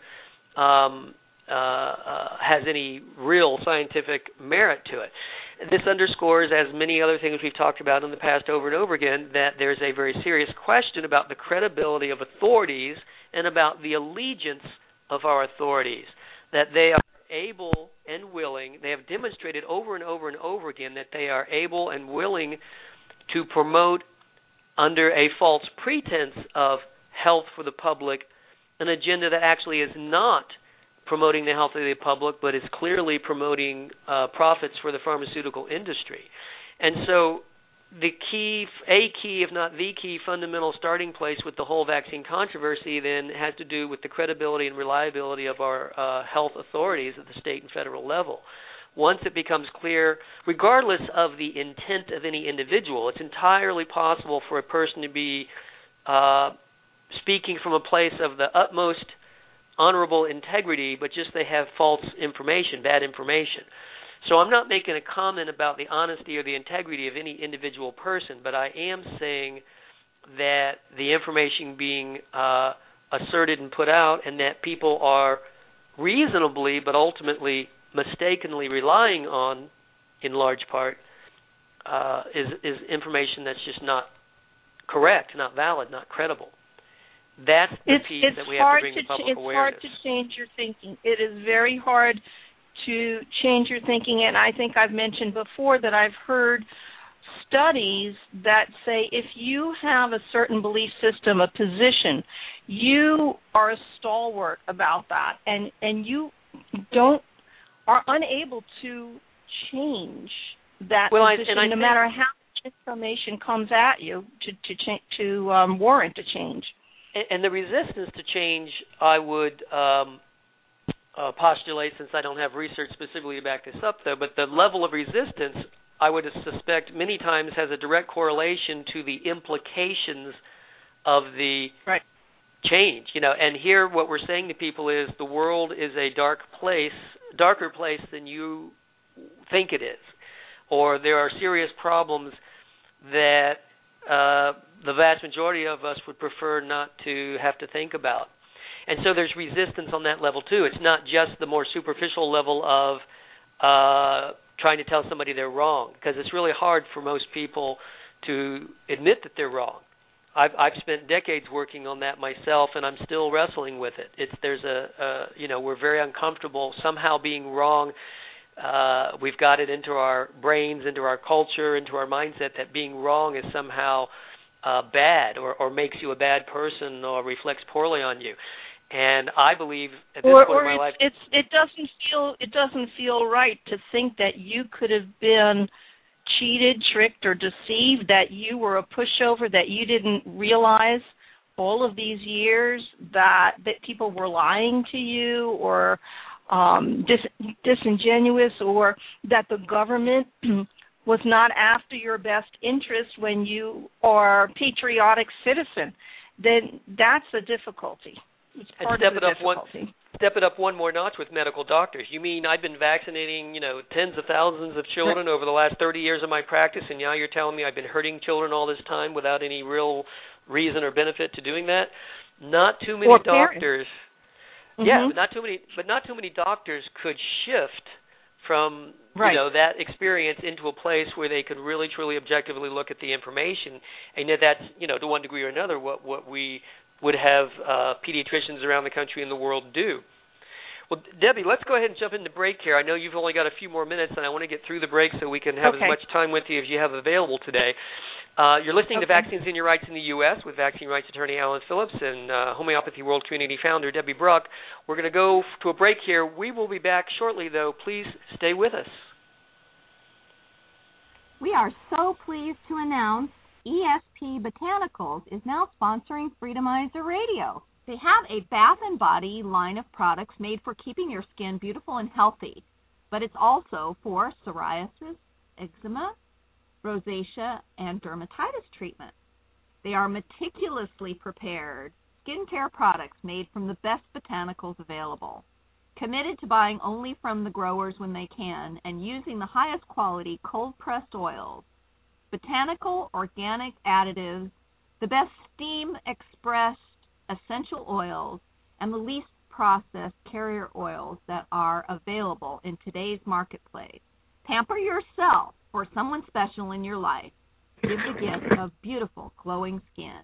has any real scientific merit to it. This underscores, as many other things we've talked about in the past over and over again, that there's a very serious question about the credibility of authorities and about the allegiance of our authorities, that they are able and willing, they have demonstrated over and over and over again that they are able and willing to promote under a false pretense of health for the public, an agenda that actually is not promoting the health of the public, but is clearly promoting profits for the pharmaceutical industry. And so the key, if not the key, fundamental starting place with the whole vaccine controversy then has to do with the credibility and reliability of our health authorities at the state and federal level. Once it becomes clear, regardless of the intent of any individual, it's entirely possible for a person to be speaking from a place of the utmost honorable integrity, but just they have false information, bad information. So I'm not making a comment about the honesty or the integrity of any individual person, but I am saying that the information being asserted and put out, and that people are reasonably but ultimately mistakenly relying on, in large part, is information that's just not correct, not valid, not credible. That's the piece that we have to bring to public awareness. It's hard to change your thinking. It is very hard to change your thinking, and I think I've mentioned before that I've heard studies that say if you have a certain belief system, a position, you are a stalwart about that, and you are unable to change that position, no matter how much information comes at you to warrant a change. And the resistance to change, I would postulate, since I don't have research specifically to back this up, though, but the level of resistance, I would suspect, many times has a direct correlation to the implications of the change. And here what we're saying to people is the world is a darker place than you think it is, or there are serious problems that the vast majority of us would prefer not to have to think about. And so there's resistance on that level too. It's not just the more superficial level of trying to tell somebody they're wrong, because it's really hard for most people to admit that they're wrong. I've spent decades working on that myself, and I'm still wrestling with it. We're very uncomfortable somehow being wrong. We've got it into our brains, into our culture, into our mindset that being wrong is somehow bad or makes you a bad person or reflects poorly on you. And I believe at this point in my life, it doesn't feel right to think that you could have been cheated, tricked, or deceived, that you were a pushover, that you didn't realize all of these years that people were lying to you or disingenuous, or that the government was not after your best interest when you are a patriotic citizen. Then that's a difficulty. It's part of the difficulty. Step it up one more notch with medical doctors. You mean I've been vaccinating, tens of thousands of children over the last 30 years of my practice, and now you're telling me I've been hurting children all this time without any real reason or benefit to doing that? Not too many doctors. Mm-hmm. Yeah, but not too many doctors could shift from that experience into a place where they could really truly objectively look at the information, and yet that's to one degree or another what we would have pediatricians around the country and the world do. Well, Debbie, let's go ahead and jump into break here. I know you've only got a few more minutes, and I want to get through the break so we can have as much time with you as you have available today. You're listening to Vaccines and Your Rights in the U.S. with vaccine rights attorney Alan Phillips and Homeopathy World Community founder Debbie Bruck. We're going to go to a break here. We will be back shortly, though. Please stay with us. We are so pleased to announce ESP Botanicals is now sponsoring Freedomizer Radio. They have a bath and body line of products made for keeping your skin beautiful and healthy, but it's also for psoriasis, eczema, rosacea, and dermatitis treatment. They are meticulously prepared skincare products made from the best botanicals available, committed to buying only from the growers when they can, and using the highest quality cold-pressed oils, botanical organic additives, the best steam-expressed essential oils, and the least processed carrier oils that are available in today's marketplace. Pamper yourself or someone special in your life. Give the gift of beautiful, glowing skin.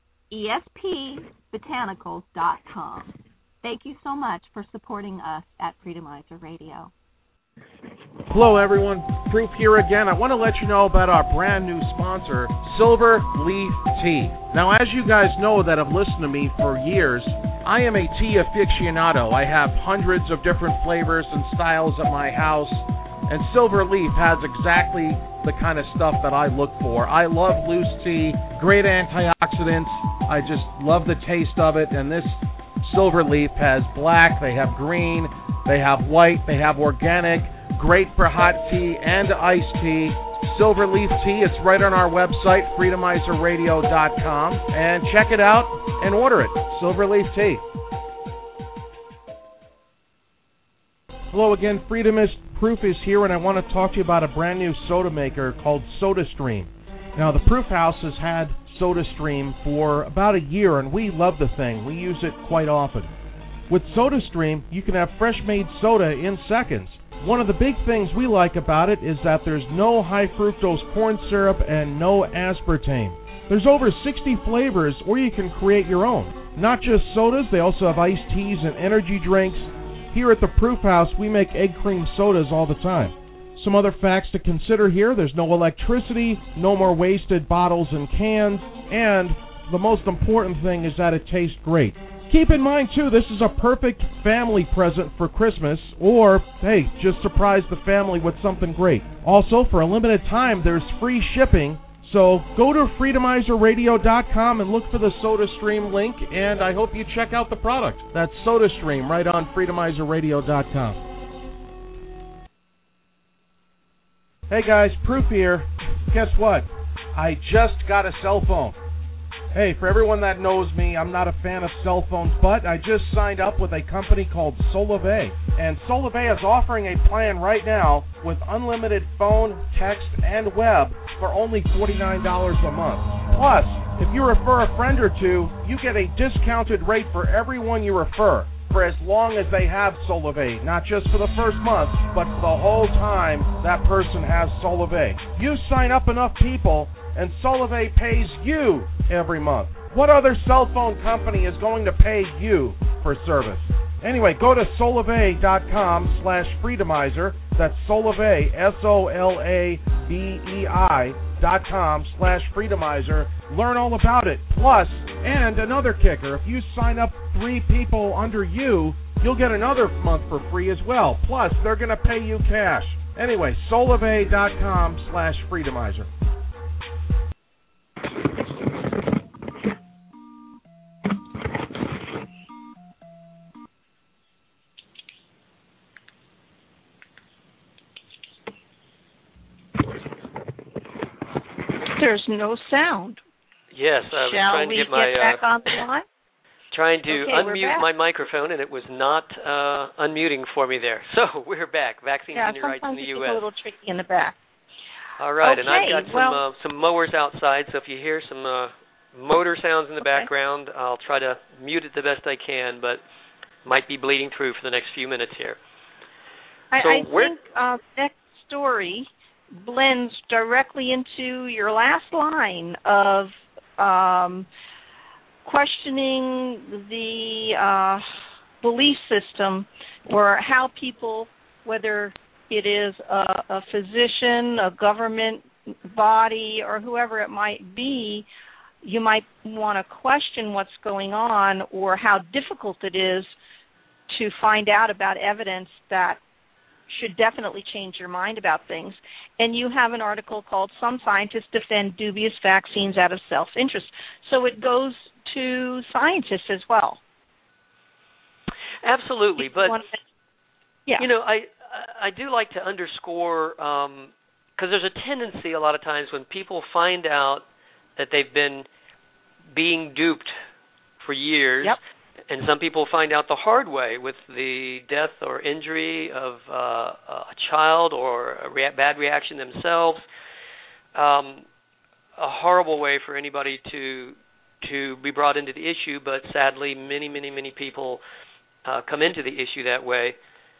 ESPbotanicals.com. Thank you so much for supporting us at Freedomizer Radio. Hello, everyone. Proof here again. I want to let you know about our brand new sponsor, Silver Leaf Tea. Now, as you guys know that have listened to me for years, I am a tea aficionado. I have hundreds of different flavors and styles at my house, and Silver Leaf has exactly the kind of stuff that I look for. I love loose tea, great antioxidants. I just love the taste of it, and this Silver Leaf has black, they have green, they have white, they have organic, great for hot tea and iced tea. Silver Leaf Tea, it's right on our website, freedomizerradio.com, and check it out and order it. Silver Leaf Tea. Hello again, Proof is here, and I want to talk to you about a brand new soda maker called SodaStream. Now, the Proof House has had SodaStream for about a year, and we love the thing. We use it quite often. With SodaStream, you can have fresh-made soda in seconds. One of the big things we like about it is that there's no high-fructose corn syrup and no aspartame. There's over 60 flavors, or you can create your own. Not just sodas, they also have iced teas and energy drinks. Here at the Proof House, we make egg cream sodas all the time. Some other facts to consider here: there's no electricity, no more wasted bottles and cans, and the most important thing is that it tastes great. Keep in mind, too, this is a perfect family present for Christmas, or, hey, just surprise the family with something great. Also, for a limited time, there's free shipping, so go to FreedomizerRadio.com and look for the SodaStream link, and I hope you check out the product. That's SodaStream right on FreedomizerRadio.com. Hey guys, Proof here. Guess what? I just got a cell phone. Hey, for everyone that knows me, I'm not a fan of cell phones, but I just signed up with a company called Solvay. And Solvay is offering a plan right now with unlimited phone, text, and web for only $49 a month. Plus, if you refer a friend or two, you get a discounted rate for everyone you refer for as long as they have Solvay. Not just for the first month, but for the whole time that person has Solvay. You sign up enough people, and Solvay pays you every month. What other cell phone company is going to pay you for service? Anyway, go to Solvay.com/Freedomizer. That's Solvay, SOLABEI.com/Freedomizer. Learn all about it. Plus, and another kicker, if you sign up 3 people under you, you'll get another month for free as well. Plus, they're going to pay you cash. Anyway, Solvay.com/Freedomizer. There's no sound. Yes, I was Shall trying to we get my back on the line? trying to Okay, unmute my microphone, and it was not unmuting for me there. So we're back. Vaccine Senior Rights in the U.S. It's a little tricky in the back. All right, okay, and I've got some mowers outside, so if you hear some motor sounds in the background, I'll try to mute it the best I can, but might be bleeding through for the next few minutes here. I think next story blends directly into your last line of questioning the belief system, or how people, whether it is a physician, a government body, or whoever it might be, you might want to question what's going on, or how difficult it is to find out about evidence that should definitely change your mind about things. And you have an article called "Some Scientists Defend Dubious Vaccines Out of Self-Interest." So it goes to scientists as well. Absolutely, but yeah. You know, I do like to underscore, because there's a tendency a lot of times when people find out that they've been being duped for years, and some people find out the hard way with the death or injury of a child, or a bad reaction themselves. A horrible way for anybody to be brought into the issue, but sadly many people come into the issue that way.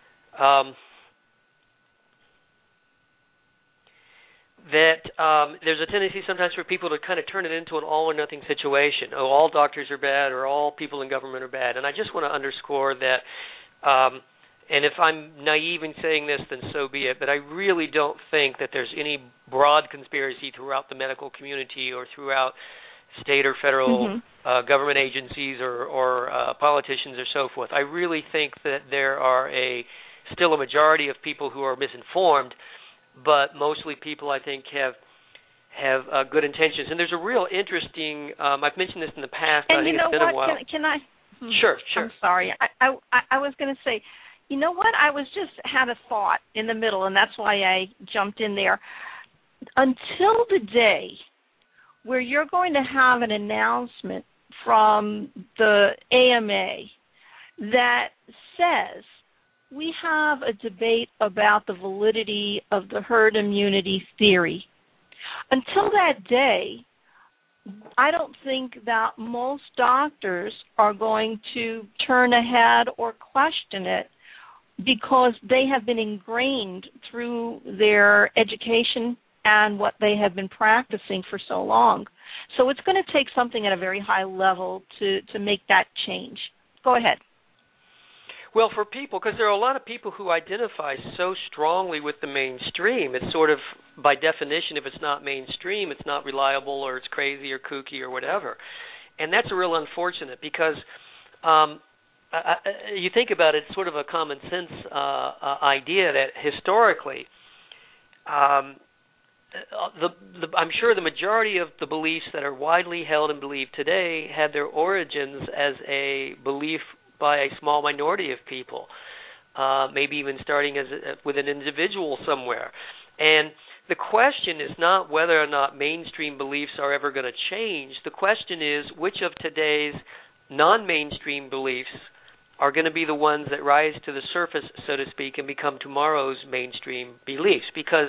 There's a tendency sometimes for people to kind of turn it into an all or nothing situation. Oh, all doctors are bad, or all people in government are bad. And I just want to underscore that, and if I'm naive in saying this, then so be it, but I really don't think that there's any broad conspiracy throughout the medical community or throughout state or federal government agencies or politicians or so forth. I really think that there are still a majority of people who are misinformed, but mostly people, I think, have good intentions. And there's a real interesting, I've mentioned this in the past, and I think you know it's been what? a while. Can I? Sure. I'm sorry. I was going to say, you know what? I had a thought in the middle, and that's why I jumped in there. Until the day where you're going to have an announcement from the AMA that says, we have a debate about the validity of the herd immunity theory. Until that day, I don't think that most doctors are going to turn ahead or question it because they have been ingrained through their education and what they have been practicing for so long. So it's going to take something at a very high level to make that change. Go ahead. Well, for people, because there are a lot of people who identify so strongly with the mainstream, it's sort of, by definition, if it's not mainstream, it's not reliable or it's crazy or kooky or whatever. And that's real unfortunate because you think about it, it's sort of a common sense idea that historically, I'm sure the majority of the beliefs that are widely held and believed today had their origins as a belief by a small minority of people, maybe even starting with an individual somewhere. And the question is not whether or not mainstream beliefs are ever going to change. The question is which of today's non-mainstream beliefs are going to be the ones that rise to the surface, so to speak, and become tomorrow's mainstream beliefs. Because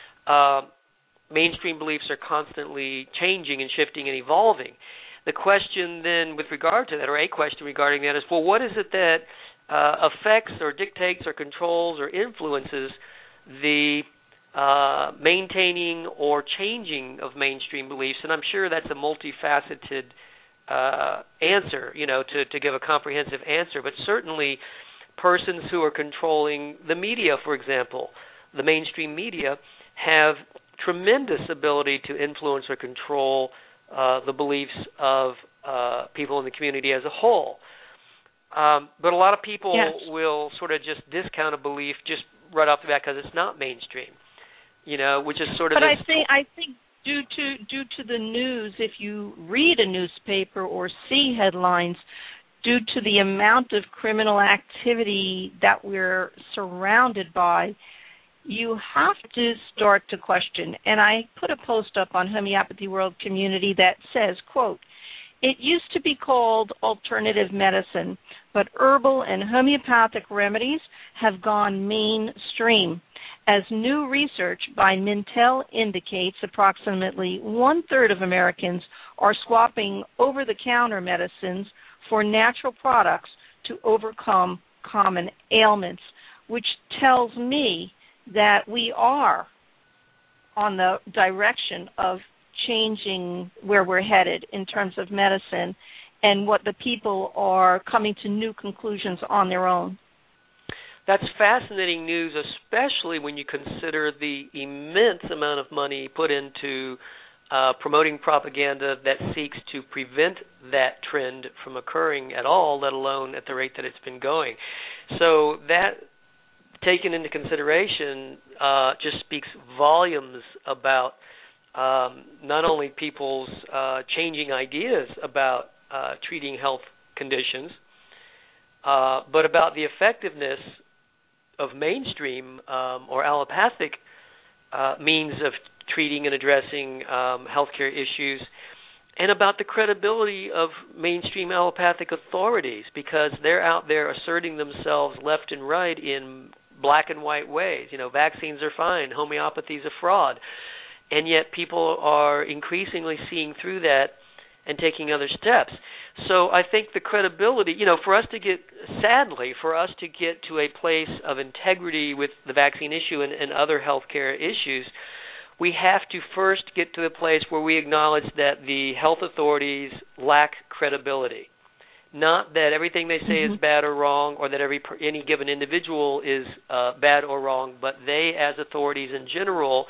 mainstream beliefs are constantly changing and shifting and evolving. The question then with regard to that, or a question regarding that is, well, what is it that affects or dictates or controls or influences the maintaining or changing of mainstream beliefs? And I'm sure that's a multifaceted answer, to give a comprehensive answer. But certainly persons who are controlling the media, for example, the mainstream media, have tremendous ability to influence or control the beliefs of people in the community as a whole. But a lot of people will sort of just discount a belief just right off the bat because it's not mainstream, which is sort of... But I think due to the news, if you read a newspaper or see headlines, due to the amount of criminal activity that we're surrounded by, you have to start to question. And I put a post up on Homeopathy World Community that says, quote, "It used to be called alternative medicine, but herbal and homeopathic remedies have gone mainstream. As new research by Mintel indicates, approximately 1/3 of Americans are swapping over-the-counter medicines for natural products to overcome common ailments," which tells me that we are on the direction of changing where we're headed in terms of medicine and what the people are coming to new conclusions on their own. That's fascinating news, especially when you consider the immense amount of money put into promoting propaganda that seeks to prevent that trend from occurring at all, let alone at the rate that it's been going. So that, taken into consideration, just speaks volumes about not only people's changing ideas about treating health conditions, but about the effectiveness of mainstream or allopathic means of treating and addressing healthcare issues, and about the credibility of mainstream allopathic authorities, because they're out there asserting themselves left and right in black and white ways. Vaccines are fine, homeopathy is a fraud, and yet people are increasingly seeing through that and taking other steps. So I think the credibility, for us to get to a place of integrity with the vaccine issue and other healthcare issues, we have to first get to the place where we acknowledge that the health authorities lack credibility. Not that everything they say is bad or wrong, or that any given individual is bad or wrong, but they, as authorities in general,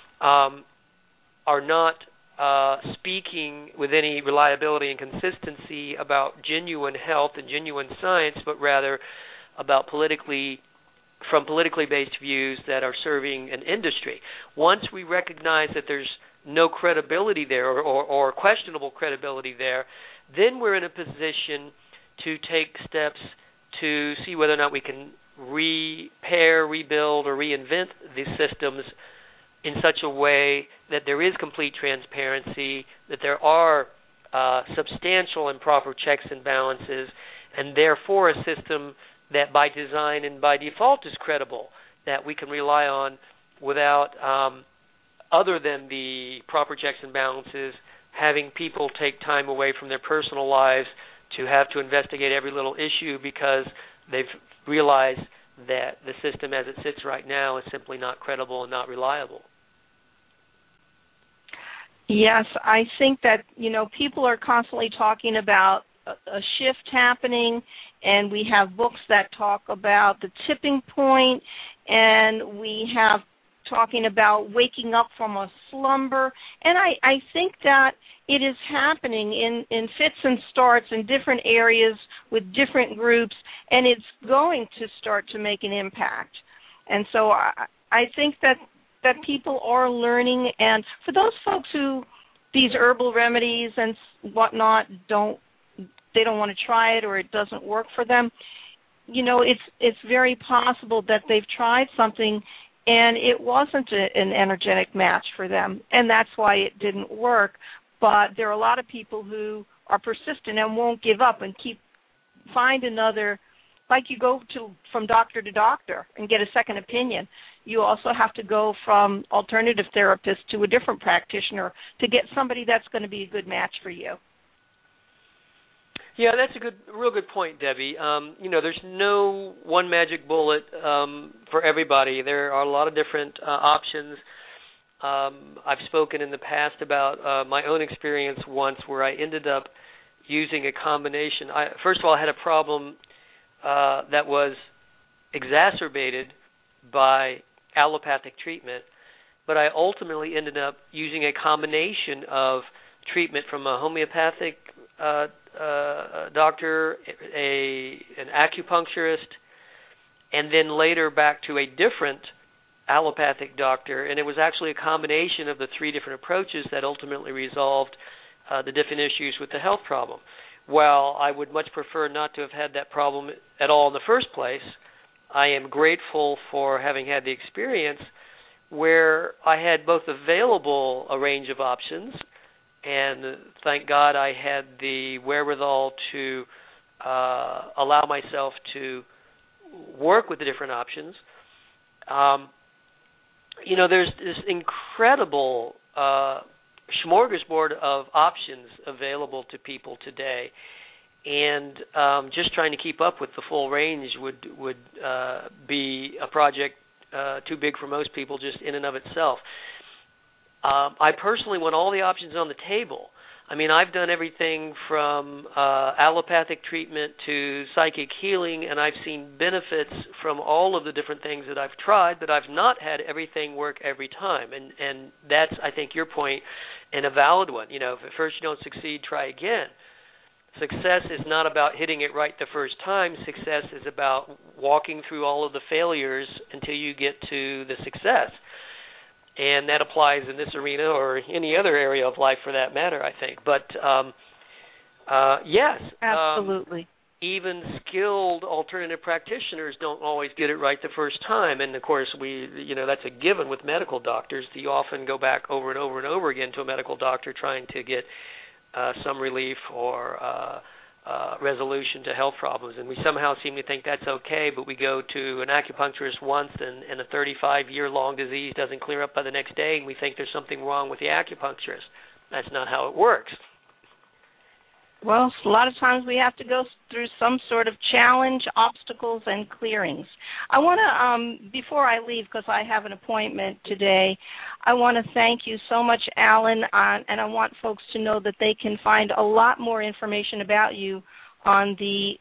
are not speaking with any reliability and consistency about genuine health and genuine science, but rather about politically based views that are serving an industry. Once we recognize that there's no credibility there or questionable credibility there, then we're in a position to take steps to see whether or not we can repair, rebuild, or reinvent these systems in such a way that there is complete transparency, that there are substantial and proper checks and balances, and therefore a system that by design and by default is credible, that we can rely on without, other than the proper checks and balances, having people take time away from their personal lives to have to investigate every little issue because they've realized that the system as it sits right now is simply not credible and not reliable. Yes, I think that, people are constantly talking about a shift happening, and we have books that talk about the tipping point, and we have talking about waking up from a slumber, and I think that it is happening in fits and starts in different areas with different groups, and it's going to start to make an impact. And so I think that people are learning, and for those folks who these herbal remedies and whatnot don't want to try it or it doesn't work for them, it's very possible that they've tried something and it wasn't an energetic match for them, and that's why it didn't work. But there are a lot of people who are persistent and won't give up and find another, like you go from doctor to doctor and get a second opinion. You also have to go from alternative therapist to a different practitioner to get somebody that's going to be a good match for you. Yeah, that's a real good point, Debbie. There's no one magic bullet for everybody. There are a lot of different options. I've spoken in the past about my own experience once where I ended up using a combination. First of all, I had a problem that was exacerbated by allopathic treatment, but I ultimately ended up using a combination of treatment from a homeopathic doctor, an acupuncturist, and then later back to a different allopathic doctor, and it was actually a combination of the three different approaches that ultimately resolved the different issues with the health problem. While I would much prefer not to have had that problem at all in the first place, I am grateful for having had the experience where I had both available a range of options, and thank God I had the wherewithal to allow myself to work with the different options. There's this incredible smorgasbord of options available to people today, and just trying to keep up with the full range would be a project too big for most people just in and of itself. I personally want all the options on the table. I mean, I've done everything from allopathic treatment to psychic healing, and I've seen benefits from all of the different things that I've tried, but I've not had everything work every time. And that's, I think, your point, and a valid one. If at first you don't succeed, try again. Success is not about hitting it right the first time. Success is about walking through all of the failures until you get to the success. And that applies in this arena or any other area of life for that matter, I think. But, yes. Absolutely. Even skilled alternative practitioners don't always get it right the first time. And, of course, that's a given with medical doctors. You often go back over and over and over again to a medical doctor trying to get some relief or resolution to health problems, and we somehow seem to think that's okay, but we go to an acupuncturist once and a 35-year-long disease doesn't clear up by the next day, and we think there's something wrong with the acupuncturist. That's not how it works. Well, a lot of times we have to go through some sort of challenge, obstacles, and clearings. I want to, before I leave, because I have an appointment today, I want to thank you so much, Alan, and I want folks to know that they can find a lot more information about you on the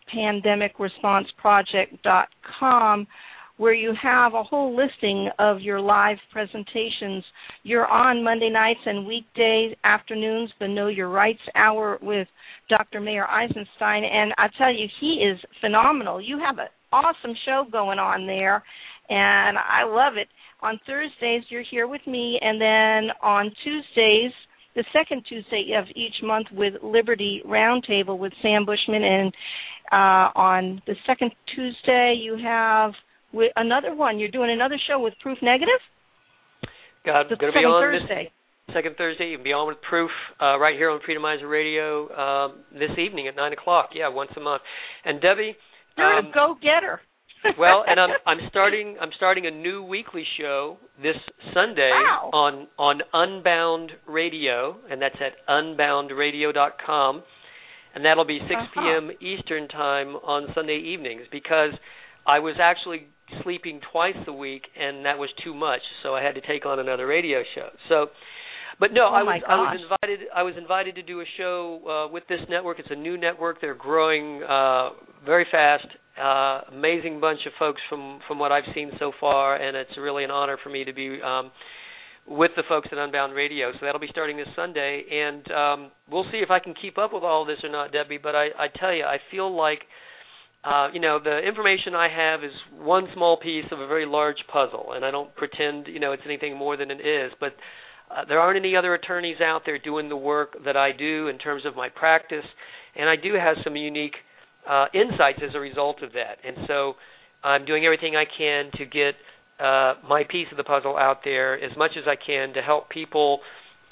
pandemicresponseproject.com, where you have a whole listing of your live presentations. You're on Monday nights and weekday afternoons, the Know Your Rights Hour with Dr. Mayer Eisenstein, and I tell you, he is phenomenal. You have an awesome show going on there, and I love it. On Thursdays, you're here with me, and then on Tuesdays, the second Tuesday of each month with Liberty Roundtable with Sam Bushman, and on the second Tuesday, you have another one. You're doing another show with Proof Negative? Going to be on Thursday. Second Thursday. You can be on with Proof right here on Freedomizer Radio this evening at 9 o'clock. Yeah, once a month. And Debbie... You're a go-getter. Well, and I'm starting a new weekly show this Sunday on Unbound Radio, and that's at unboundradio.com, and that'll be 6 p.m. Eastern time on Sunday evenings, because I was actually sleeping twice a week, and that was too much, so I had to take on another radio show. So, but no, I was invited to do a show with this network. It's a new network. They're growing very fast. Amazing bunch of folks from what I've seen so far, and it's really an honor for me to be with the folks at Unbound Radio. So that'll be starting this Sunday, and we'll see if I can keep up with all this or not, Debbie. But I tell you, I feel like the information I have is one small piece of a very large puzzle, and I don't pretend it's anything more than it is. But there aren't any other attorneys out there doing the work that I do in terms of my practice, and I do have some unique insights as a result of that. And so I'm doing everything I can to get my piece of the puzzle out there as much as I can to help people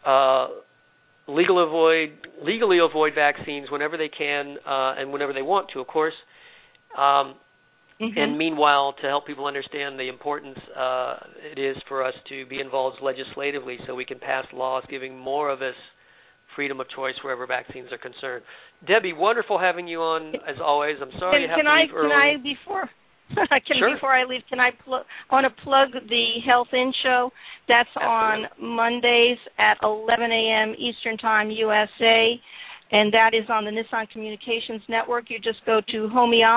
legally avoid vaccines whenever they can and whenever they want to, of course. And meanwhile, to help people understand the importance it is for us to be involved legislatively so we can pass laws giving more of us freedom of choice wherever vaccines are concerned. Debbie, wonderful having you on as always. I'm sorry you have to leave early. Before I leave, I want to plug the Health In Show. That's on Mondays at 11 a.m. Eastern Time, USA, and that is on the Nissan Communications Network. You just go to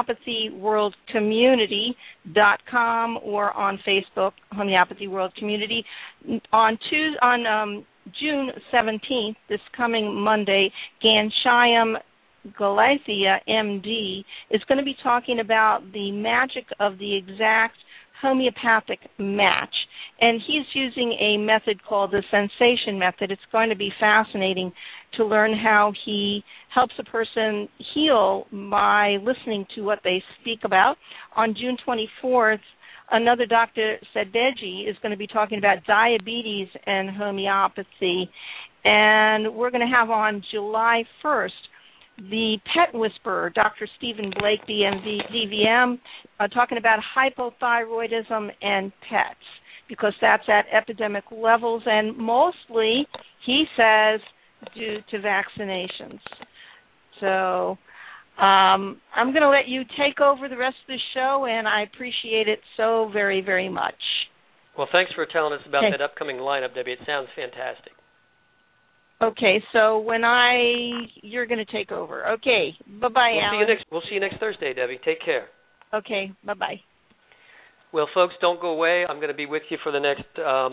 homeopathyworldcommunity.com or on Facebook, Homeopathy World Community. On June 17th, this coming Monday, Ghanshyam Galathia, MD, is going to be talking about the magic of the exact homeopathic match. And he's using a method called the sensation method. It's going to be fascinating to learn how he helps a person heal by listening to what they speak about. On June 24th, another Dr. Sadeji is going to be talking about diabetes and homeopathy. And we're going to have on July 1st the pet whisperer, Dr. Stephen Blake, DVM, talking about hypothyroidism and pets, because that's at epidemic levels, and mostly, he says, due to vaccinations. So I'm going to let you take over the rest of the show, and I appreciate it so very, very much. Well, thanks for telling us about that upcoming lineup, Debbie. It sounds fantastic. Okay, so you're going to take over. Okay, bye-bye, Alan. We'll see you next Thursday, Debbie. Take care. Okay, bye-bye. Well, folks, don't go away. I'm going to be with you for the next,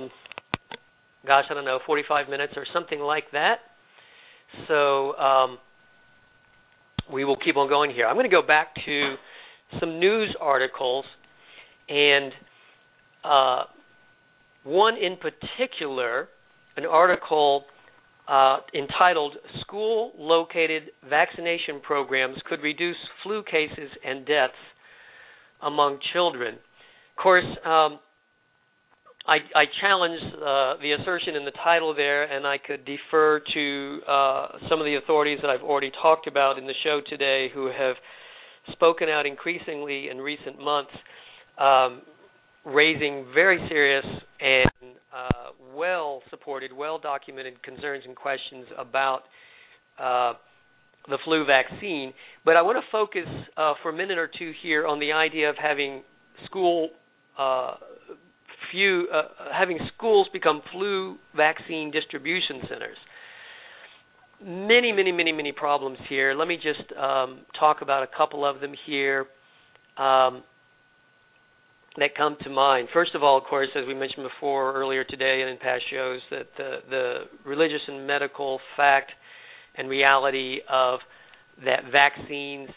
45 minutes or something like that. So we will keep on going here. I'm going to go back to some news articles, and one in particular, an article entitled "School-Located Vaccination Programs Could Reduce Flu Cases and Deaths Among Children." Of course, I challenge the assertion in the title there, and I could defer to some of the authorities that I've already talked about in the show today who have spoken out increasingly in recent months, raising very serious and well-supported, well-documented concerns and questions about the flu vaccine. But I want to focus for a minute or two here on the idea of having schools become flu vaccine distribution centers. Many problems here. Let me just talk about a couple of them here that come to mind. First of all, of course, as we mentioned before earlier today and in past shows, that the religious and medical fact and reality of that vaccines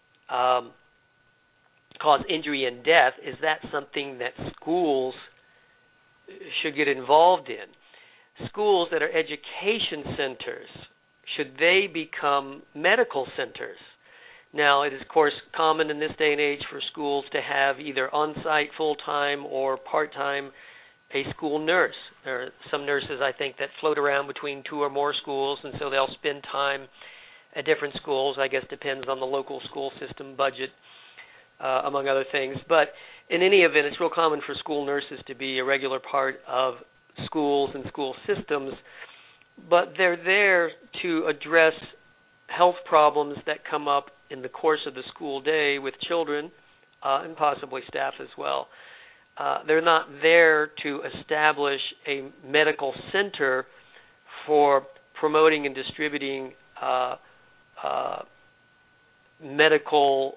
cause injury and death, is that something that schools should get involved in? Schools that are education centers, should they become medical centers? Now, it is, of course, common in this day and age for schools to have either on-site full-time or part-time a school nurse. There are some nurses, I think, that float around between two or more schools, and so they'll spend time at different schools. I guess depends on the local school system budget. among other things. But in any event, it's real common for school nurses to be a regular part of schools and school systems, but they're there to address health problems that come up in the course of the school day with children and possibly staff as well. They're not there to establish a medical center for promoting and distributing medical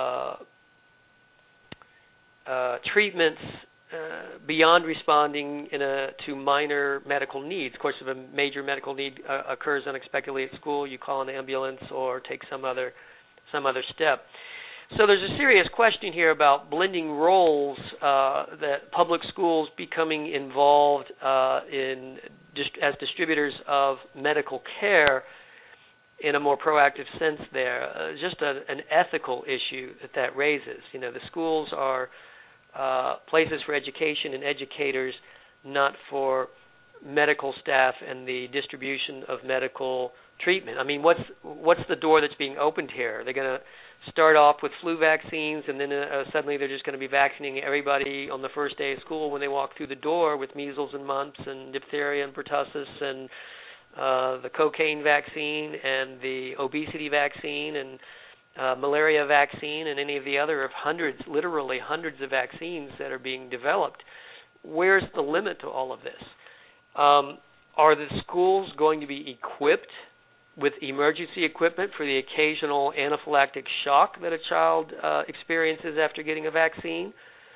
treatments beyond responding to minor medical needs. Of course, if a major medical need occurs unexpectedly at school, you call an ambulance or take some other step. So there's a serious question here about blending roles, that public schools becoming involved as distributors of medical care in a more proactive sense there. Just an ethical issue that raises. The schools are places for education and educators, not for medical staff and the distribution of medical treatment. I mean, what's the door that's being opened here? They're going to start off with flu vaccines, and then suddenly they're just going to be vaccinating everybody on the first day of school when they walk through the door with measles and mumps and diphtheria and pertussis and the cocaine vaccine and the obesity vaccine and malaria vaccine and any of the other literally hundreds of vaccines that are being developed. Where's the limit to all of this? Are the schools going to be equipped with emergency equipment for the occasional anaphylactic shock that a child experiences after getting a vaccine?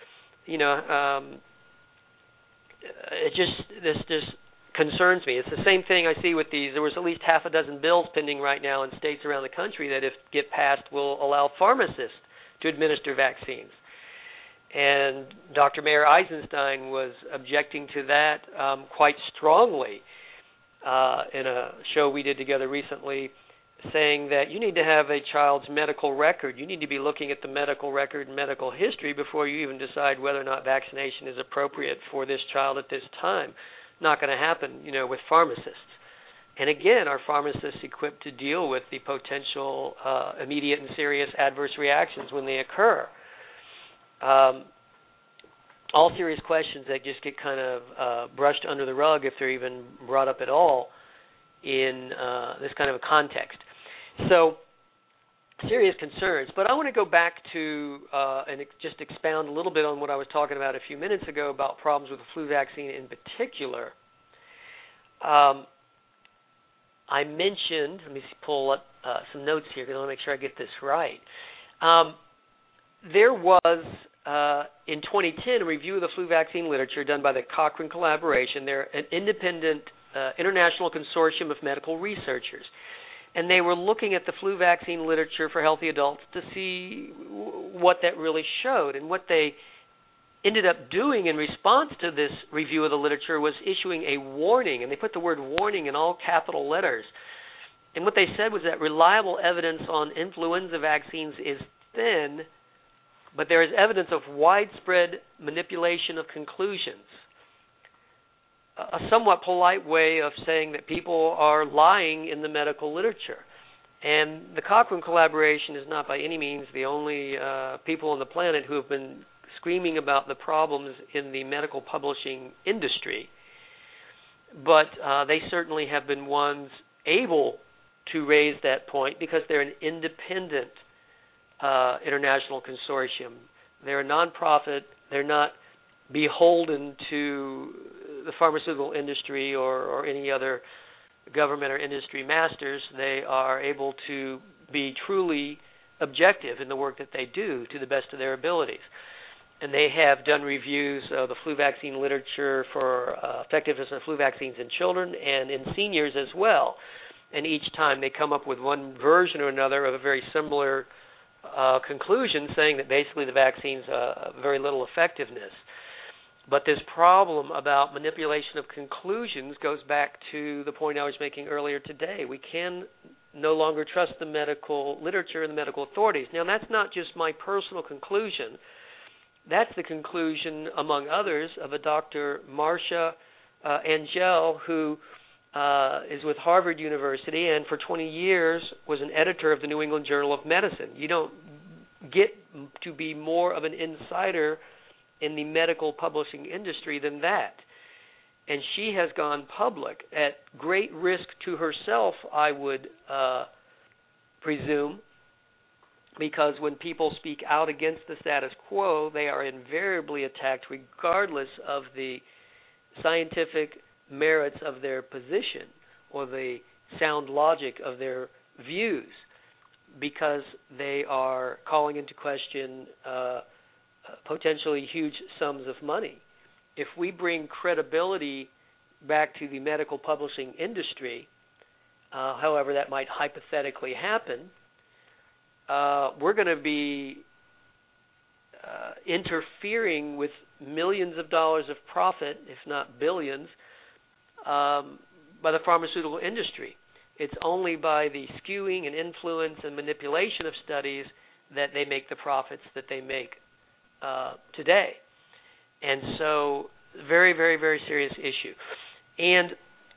This just concerns me. It's the same thing I see with these. There was at least half a dozen bills pending right now in states around the country that, if get passed, will allow pharmacists to administer vaccines. And Dr. Mayer Eisenstein was objecting to that quite strongly in a show we did together recently, saying that you need to have a child's medical record. You need to be looking at the medical record and medical history before you even decide whether or not vaccination is appropriate for this child at this time. Not going to happen, with pharmacists. And again, are pharmacists equipped to deal with the potential immediate and serious adverse reactions when they occur? All serious questions that just get kind of brushed under the rug, if they're even brought up at all, in this kind of a context. So, serious concerns. But I want to go back to and just expound a little bit on what I was talking about a few minutes ago about problems with the flu vaccine in particular. I mentioned, let me pull up some notes here because I want to make sure I get this right. There was, in 2010, a review of the flu vaccine literature done by the Cochrane Collaboration. They're an independent international consortium of medical researchers. And they were looking at the flu vaccine literature for healthy adults to see what that really showed. And what they ended up doing in response to this review of the literature was issuing a warning, and they put the word warning in all capital letters. And what they said was that reliable evidence on influenza vaccines is thin, but there is evidence of widespread manipulation of conclusions. A somewhat polite way of saying that people are lying in the medical literature. And the Cochrane Collaboration is not by any means the only people on the planet who have been screaming about the problems in the medical publishing industry. But they certainly have been ones able to raise that point because they're an independent international consortium. They're a nonprofit. They're not beholden to the pharmaceutical industry or any other government or industry masters. They are able to be truly objective in the work that they do to the best of their abilities. And they have done reviews of the flu vaccine literature for effectiveness of flu vaccines in children and in seniors as well. And each time they come up with one version or another of a very similar conclusion, saying that basically the vaccine's very little effectiveness. But this problem about manipulation of conclusions goes back to the point I was making earlier today. We can no longer trust the medical literature and the medical authorities. Now, that's not just my personal conclusion. That's the conclusion, among others, of a Dr. Marcia Angell, who is with Harvard University and for 20 years was an editor of the New England Journal of Medicine. You don't get to be more of an insider in the medical publishing industry than that. And she has gone public at great risk to herself, I would presume, because when people speak out against the status quo, they are invariably attacked regardless of the scientific merits of their position or the sound logic of their views, because they are calling into question potentially huge sums of money. If we bring credibility back to the medical publishing industry, however that might hypothetically happen, we're going to be interfering with millions of dollars of profit, if not billions, by the pharmaceutical industry. It's only by the skewing and influence and manipulation of studies that they make the profits that they make today. And so, very, very, very serious issue. And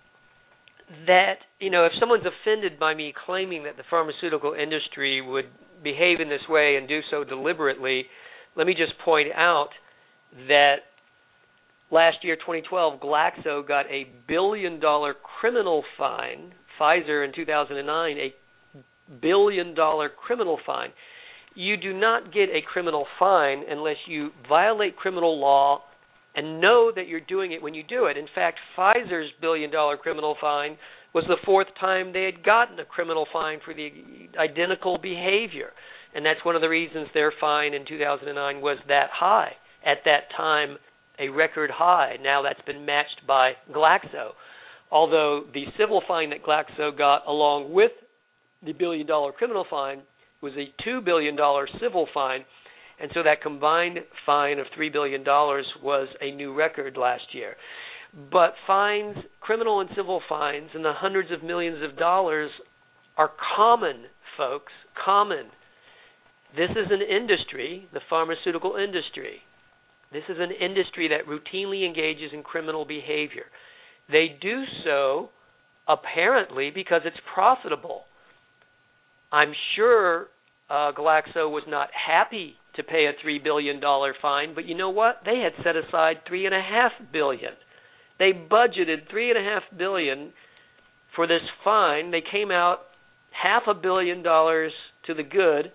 that, if someone's offended by me claiming that the pharmaceutical industry would behave in this way and do so deliberately, let me just point out that last year, 2012, Glaxo got a $1 billion criminal fine. Pfizer in 2009, a $1 billion criminal fine. You do not get a criminal fine unless you violate criminal law and know that you're doing it when you do it. In fact, Pfizer's $1 billion criminal fine was the fourth time they had gotten a criminal fine for the identical behavior. And that's one of the reasons their fine in 2009 was that high. At that time, a record high. Now that's been matched by Glaxo. Although the civil fine that Glaxo got along with the $1 billion criminal fine was a $2 billion civil fine, and so that combined fine of $3 billion was a new record last year. But fines, criminal and civil fines, in the hundreds of millions of dollars are common, folks, common. This is an industry, the pharmaceutical industry. This is an industry that routinely engages in criminal behavior. They do so, apparently, because it's profitable. I'm sure Glaxo was not happy to pay a $3 billion fine, but you know what? They had set aside $3.5 billion. They budgeted $3.5 billion for this fine. They came out $500 million to the good.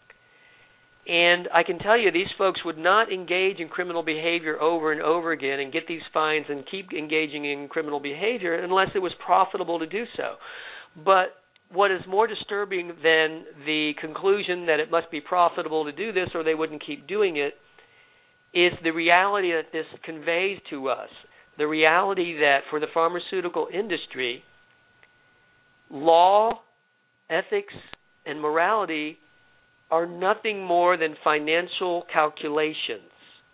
And I can tell you, these folks would not engage in criminal behavior over and over again and get these fines and keep engaging in criminal behavior unless it was profitable to do so. But what is more disturbing than the conclusion that it must be profitable to do this or they wouldn't keep doing it is the reality that this conveys to us. The reality that for the pharmaceutical industry, law, ethics, and morality are nothing more than financial calculations.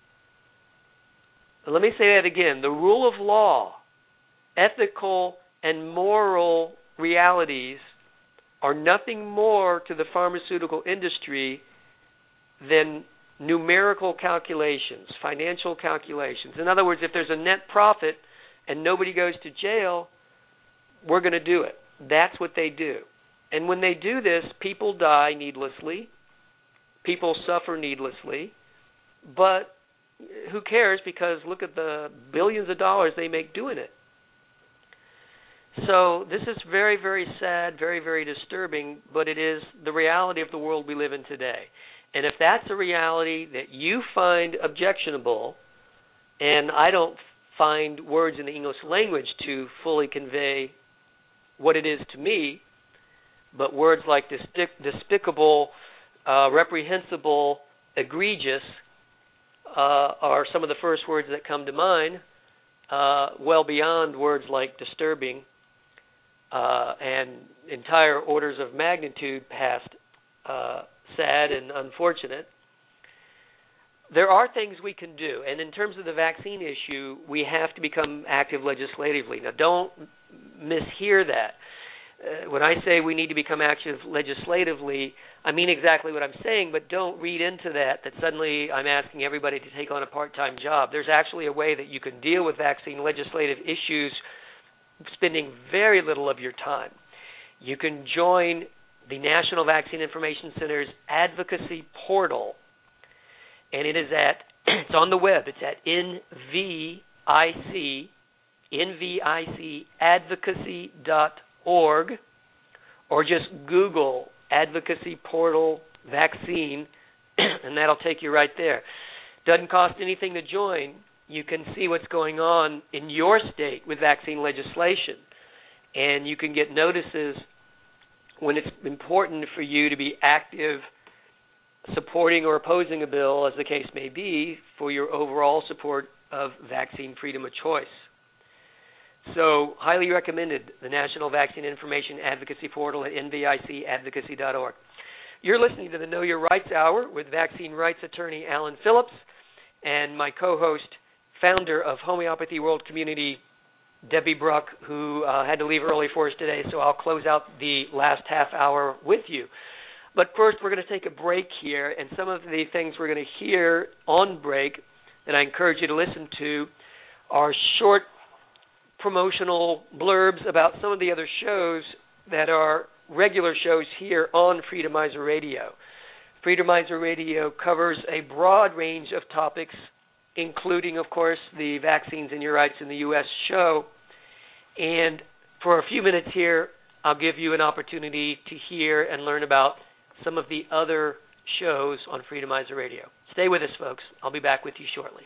And let me say that again. The rule of law, ethical and moral realities are nothing more to the pharmaceutical industry than numerical calculations, financial calculations. In other words, if there's a net profit and nobody goes to jail, we're going to do it. That's what they do. And when they do this, people die needlessly. People suffer needlessly, but who cares, because look at the billions of dollars they make doing it. So this is very, very sad, very, very disturbing, but it is the reality of the world we live in today. And if that's a reality that you find objectionable, and I don't find words in the English language to fully convey what it is to me, but words like despicable, reprehensible, egregious are some of the first words that come to mind, well beyond words like disturbing and entire orders of magnitude past sad and unfortunate. There are things we can do, and in terms of the vaccine issue, we have to become active legislatively. Now, don't mishear that. When I say we need to become active legislatively, I mean exactly what I'm saying, but don't read into that suddenly I'm asking everybody to take on a part-time job. There's actually a way that you can deal with vaccine legislative issues spending very little of your time. You can join the National Vaccine Information Center's advocacy portal, and it's on the web. It's at nvicadvocacy.org, or just Google Advocacy Portal Vaccine, and that'll take you right there. Doesn't cost anything to join. You can see what's going on in your state with vaccine legislation, and you can get notices when it's important for you to be active supporting or opposing a bill, as the case may be, for your overall support of vaccine freedom of choice. So, highly recommended, the National Vaccine Information Advocacy Portal at nvicadvocacy.org. You're listening to the Know Your Rights Hour with vaccine rights attorney Alan Phillips and my co-host, founder of Homeopathy World Community, Debbie Bruck, who had to leave early for us today, so I'll close out the last half hour with you. But first, we're going to take a break here, and some of the things we're going to hear on break that I encourage you to listen to are short promotional blurbs about some of the other shows that are regular shows here on Freedomizer Radio. Freedomizer Radio covers a broad range of topics, including, of course, the Vaccines and Your Rights in the U.S. show. And for a few minutes here, I'll give you an opportunity to hear and learn about some of the other shows on Freedomizer Radio. Stay with us, folks. I'll be back with you shortly.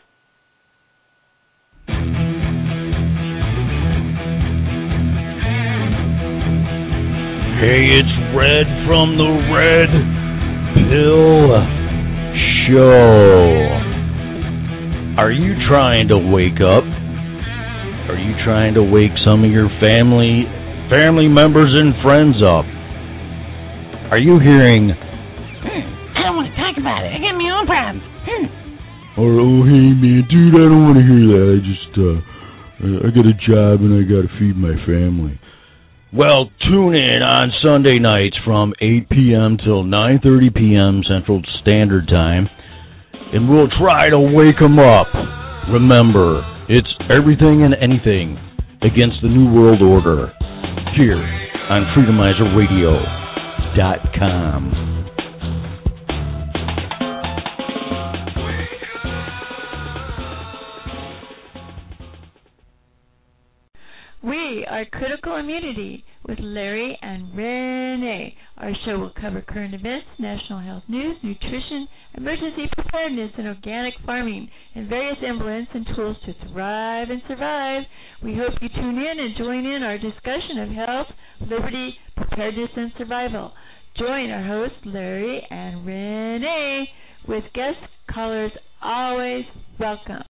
Hey, it's Red from the Red Pill Show. Are you trying to wake up? Are you trying to wake some of your family members and friends up? Are you hearing, I don't want to talk about it. I got my own problems. Or, oh, hey, man, dude, I don't want to hear that. I got a job and I got to feed my family. Well, tune in on Sunday nights from 8 p.m. till 9:30 p.m. Central Standard Time, and we'll try to wake them up. Remember, it's everything and anything against the New World Order here on FreedomizerRadio.com. We are Critical Immunity with Larry and Renee. Our show will cover current events, national health news, nutrition, emergency preparedness, and organic farming, and various emblems and tools to thrive and survive. We hope you tune in and join in our discussion of health, liberty, preparedness, and survival. Join our hosts, Larry and Renee, with guest callers always welcome.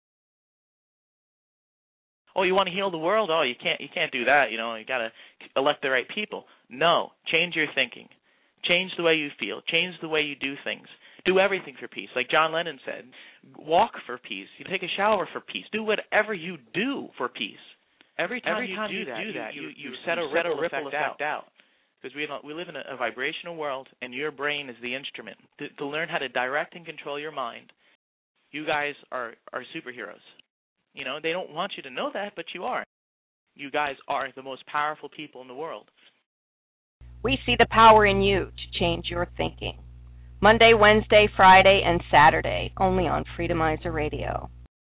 Oh, you want to heal the world? Oh, you can't do that. You got to elect the right people. No, change your thinking. Change the way you feel. Change the way you do things. Do everything for peace. Like John Lennon said, walk for peace. You take a shower for peace. Do whatever you do for peace. Every time you do that, you set a ripple effect out. Because we live in a vibrational world, and your brain is the instrument. To learn how to direct and control your mind, you guys are superheroes. They don't want you to know that, but you are. You guys are the most powerful people in the world. We see the power in you to change your thinking. Monday, Wednesday, Friday, and Saturday, only on Freedomizer Radio.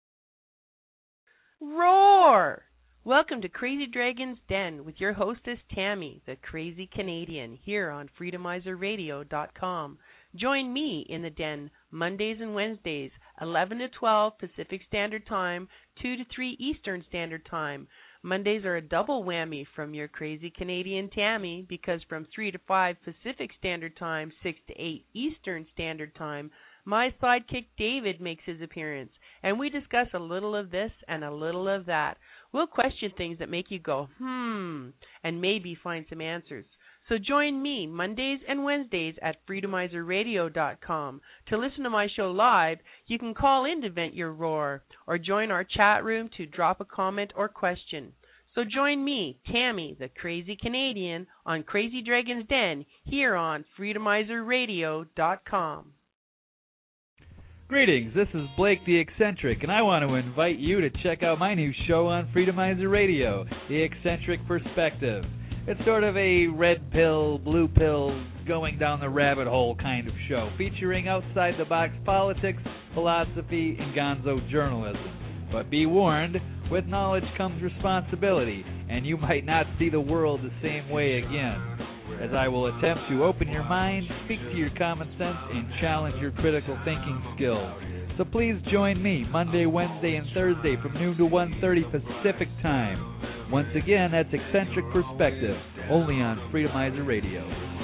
Roar! Welcome to Crazy Dragon's Den with your hostess, Tammy, the Crazy Canadian, here on FreedomizerRadio.com. Join me in the den Mondays and Wednesdays, 11 to 12 Pacific Standard Time, 2 to 3 Eastern Standard Time. Mondays are a double whammy from your Crazy Canadian Tammy, because from 3 to 5 Pacific Standard Time, 6 to 8 Eastern Standard Time, my sidekick David makes his appearance, and we discuss a little of this and a little of that. We'll question things that make you go, and maybe find some answers. So join me Mondays and Wednesdays at FreedomizerRadio.com. To listen to my show live, you can call in to vent your roar, or join our chat room to drop a comment or question. So join me, Tammy, the Crazy Canadian, on Crazy Dragon's Den, here on FreedomizerRadio.com. Greetings, this is Blake the Eccentric, and I want to invite you to check out my new show on Freedomizer Radio, The Eccentric Perspective. It's sort of a red pill, blue pill, going down the rabbit hole kind of show, featuring outside-the-box politics, philosophy, and gonzo journalism. But be warned, with knowledge comes responsibility, and you might not see the world the same way again, as I will attempt to open your mind, speak to your common sense, and challenge your critical thinking skills. So please join me Monday, Wednesday, and Thursday from noon to 1:30 Pacific Time. Once again, that's Eccentric Perspective, only on Freedomizer Radio.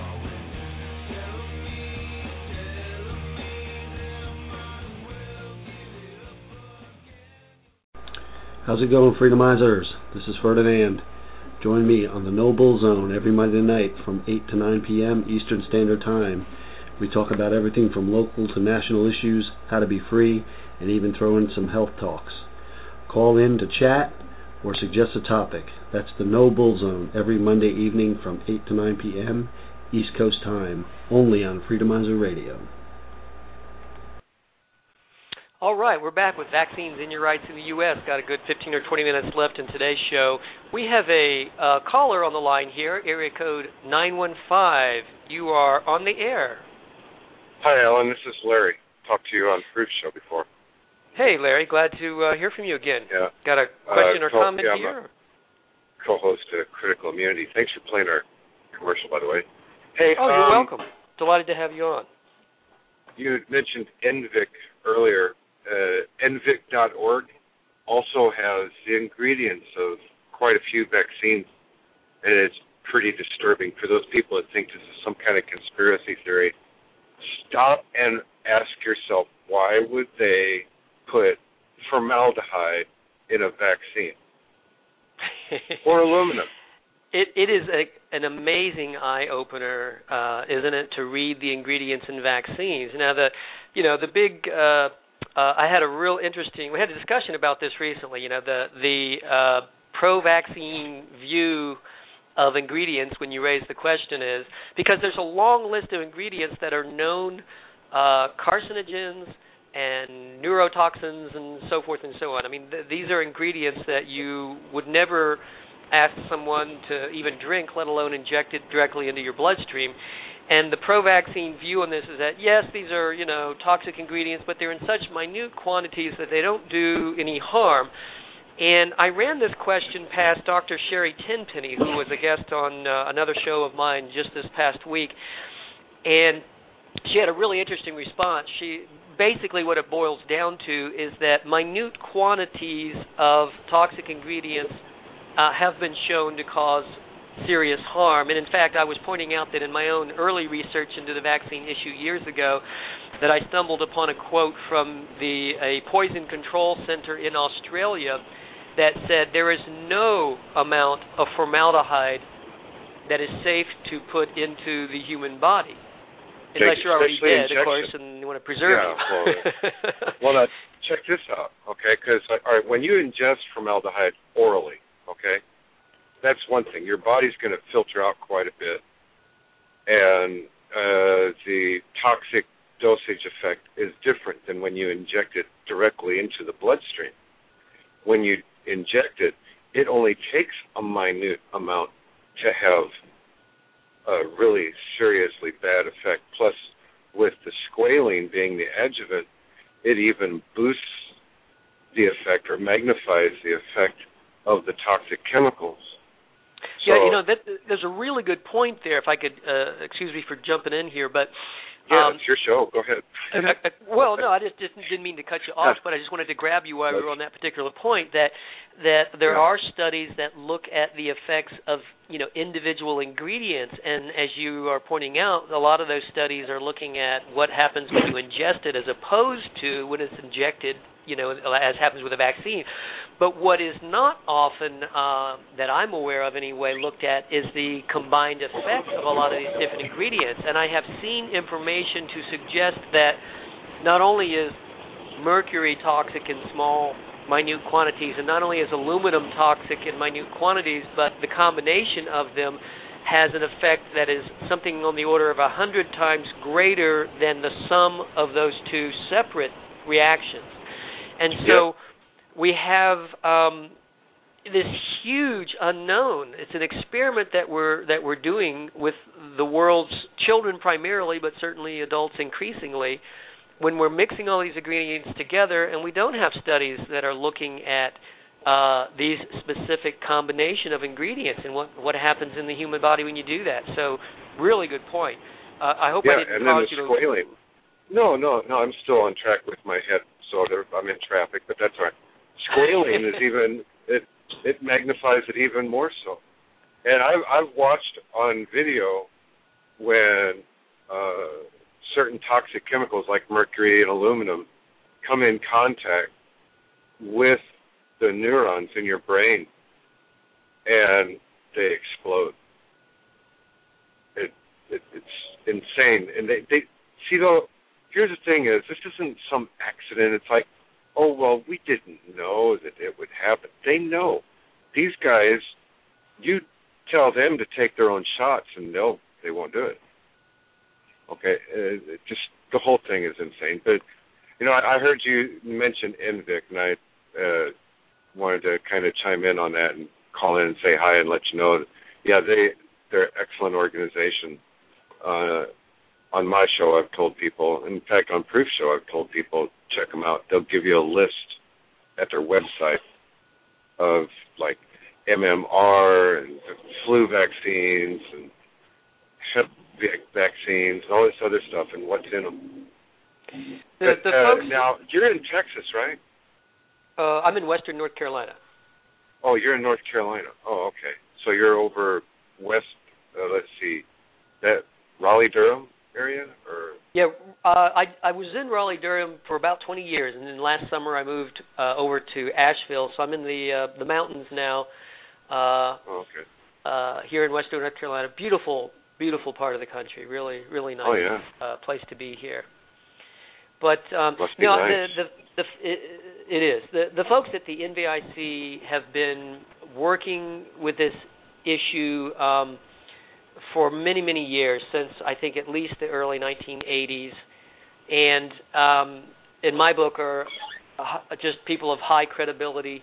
How's it going, Freedomizers? This is Ferdinand. Join me on the No Bull Zone every Monday night from 8 to 9 p.m. Eastern Standard Time. We talk about everything from local to national issues, how to be free, and even throw in some health talks. Call in to chat or suggest a topic. That's the No Bull Zone every Monday evening from 8 to 9 p.m. East Coast Time, only on Freedomizer Radio. All right, we're back with Vaccines in Your Rights in the U.S. Got a good 15 or 20 minutes left in today's show. We have a caller on the line here, area code 915. You are on the air. Hi, Alan. This is Larry. Talked to you on Proof Show before. Hey, Larry. Glad to hear from you again. Yeah. Got a question or comment I'm here? a co-host at Critical Immunity. Thanks for playing our commercial, by the way. Hey. You're welcome. Delighted to have you on. You mentioned NVIC earlier. NVIC.org also has the ingredients of quite a few vaccines, and it's pretty disturbing for those people that think this is some kind of conspiracy theory. Stop and ask yourself, why would they put formaldehyde in a vaccine? Or aluminum? It is an amazing eye-opener, isn't it, to read the ingredients in vaccines. Now, the big... I had a real interesting... We had a discussion about this recently. The pro-vaccine view of ingredients when you raise the question is because there's a long list of ingredients that are known carcinogens and neurotoxins and so forth and so on. I mean, these are ingredients that you would never ask someone to even drink, let alone inject it directly into your bloodstream. And the pro-vaccine view on this is that, yes, these are, toxic ingredients, but they're in such minute quantities that they don't do any harm. And I ran this question past Dr. Sherry Tenpenny, who was a guest on another show of mine just this past week, and she had a really interesting response. Basically what it boils down to is that minute quantities of toxic ingredients have been shown to cause serious harm. And in fact, I was pointing out that in my own early research into the vaccine issue years ago, that I stumbled upon a quote from a poison control center in Australia that said there is no amount of formaldehyde that is safe to put into the human body. Unless you're already dead, of course, and you want to preserve you. Well, now, check this out, okay? Because, when you ingest formaldehyde orally, okay, that's one thing. Your body's going to filter out quite a bit, and the toxic dosage effect is different than when you inject it directly into the bloodstream. When you inject it, it only takes a minute amount to have a really seriously bad effect. Plus, with the squalene being the adjuvant, it even boosts the effect or magnifies the effect of the toxic chemicals. Yeah, there's a really good point there, if I could, excuse me for jumping in here, but... Yeah, it's your show. Go ahead. Well, no, I just didn't mean to cut you off, but I just wanted to grab you while we were on that particular point, that there are studies that look at the effects of, individual ingredients, and as you are pointing out, a lot of those studies are looking at what happens when you ingest it as opposed to when it's injected, as happens with a vaccine. But what is not often, that I'm aware of anyway, looked at is the combined effect of a lot of these different ingredients. And I have seen information to suggest that not only is mercury toxic in small, minute quantities, and not only is aluminum toxic in minute quantities, but the combination of them has an effect that is something on the order of 100 times greater than the sum of those two separate reactions. And so we have, this huge unknown. It's an experiment that we're doing with the world's children primarily, but certainly adults increasingly, when we're mixing all these ingredients together, and we don't have studies that are looking at these specific combination of ingredients and what happens in the human body when you do that. So, really good point. I hope I didn't cause you to... Squalene. No, I'm still on track with my head, so I'm in traffic, but that's all right. Squalene is even, it magnifies it even more so. And I've watched on video when certain toxic chemicals like mercury and aluminum come in contact with the neurons in your brain, and they explode. It's insane. And they see, though, here's the thing is, this isn't some accident. It's like, oh, well, we didn't know that it would happen. They know. These guys, you tell them to take their own shots, and they won't do it. Okay? Just the whole thing is insane. But, I heard you mention NVIC, and I wanted to kind of chime in on that and call in and say hi and let you know that, yeah, they're an excellent organization. On my show, I've told people, in fact, on Proof Show, I've told people, check them out. They'll give you a list at their website of, like, MMR and flu vaccines and hep vaccines and all this other stuff and what's in them. Now, you're in Texas, right? I'm in western North Carolina. Oh, you're in North Carolina. Oh, okay. So you're over west, let's see, that Raleigh-Durham area? Or? Yeah, I was in Raleigh-Durham for about 20 years, and then last summer I moved over to Asheville, so I'm in the mountains now. Here in western North Carolina. Beautiful, beautiful part of the country. Really, really nice place to be here. But must be nice. It is. The folks at the NVIC have been working with this issue for many, many years, since I think at least the early 1980s. And in my book are just people of high credibility,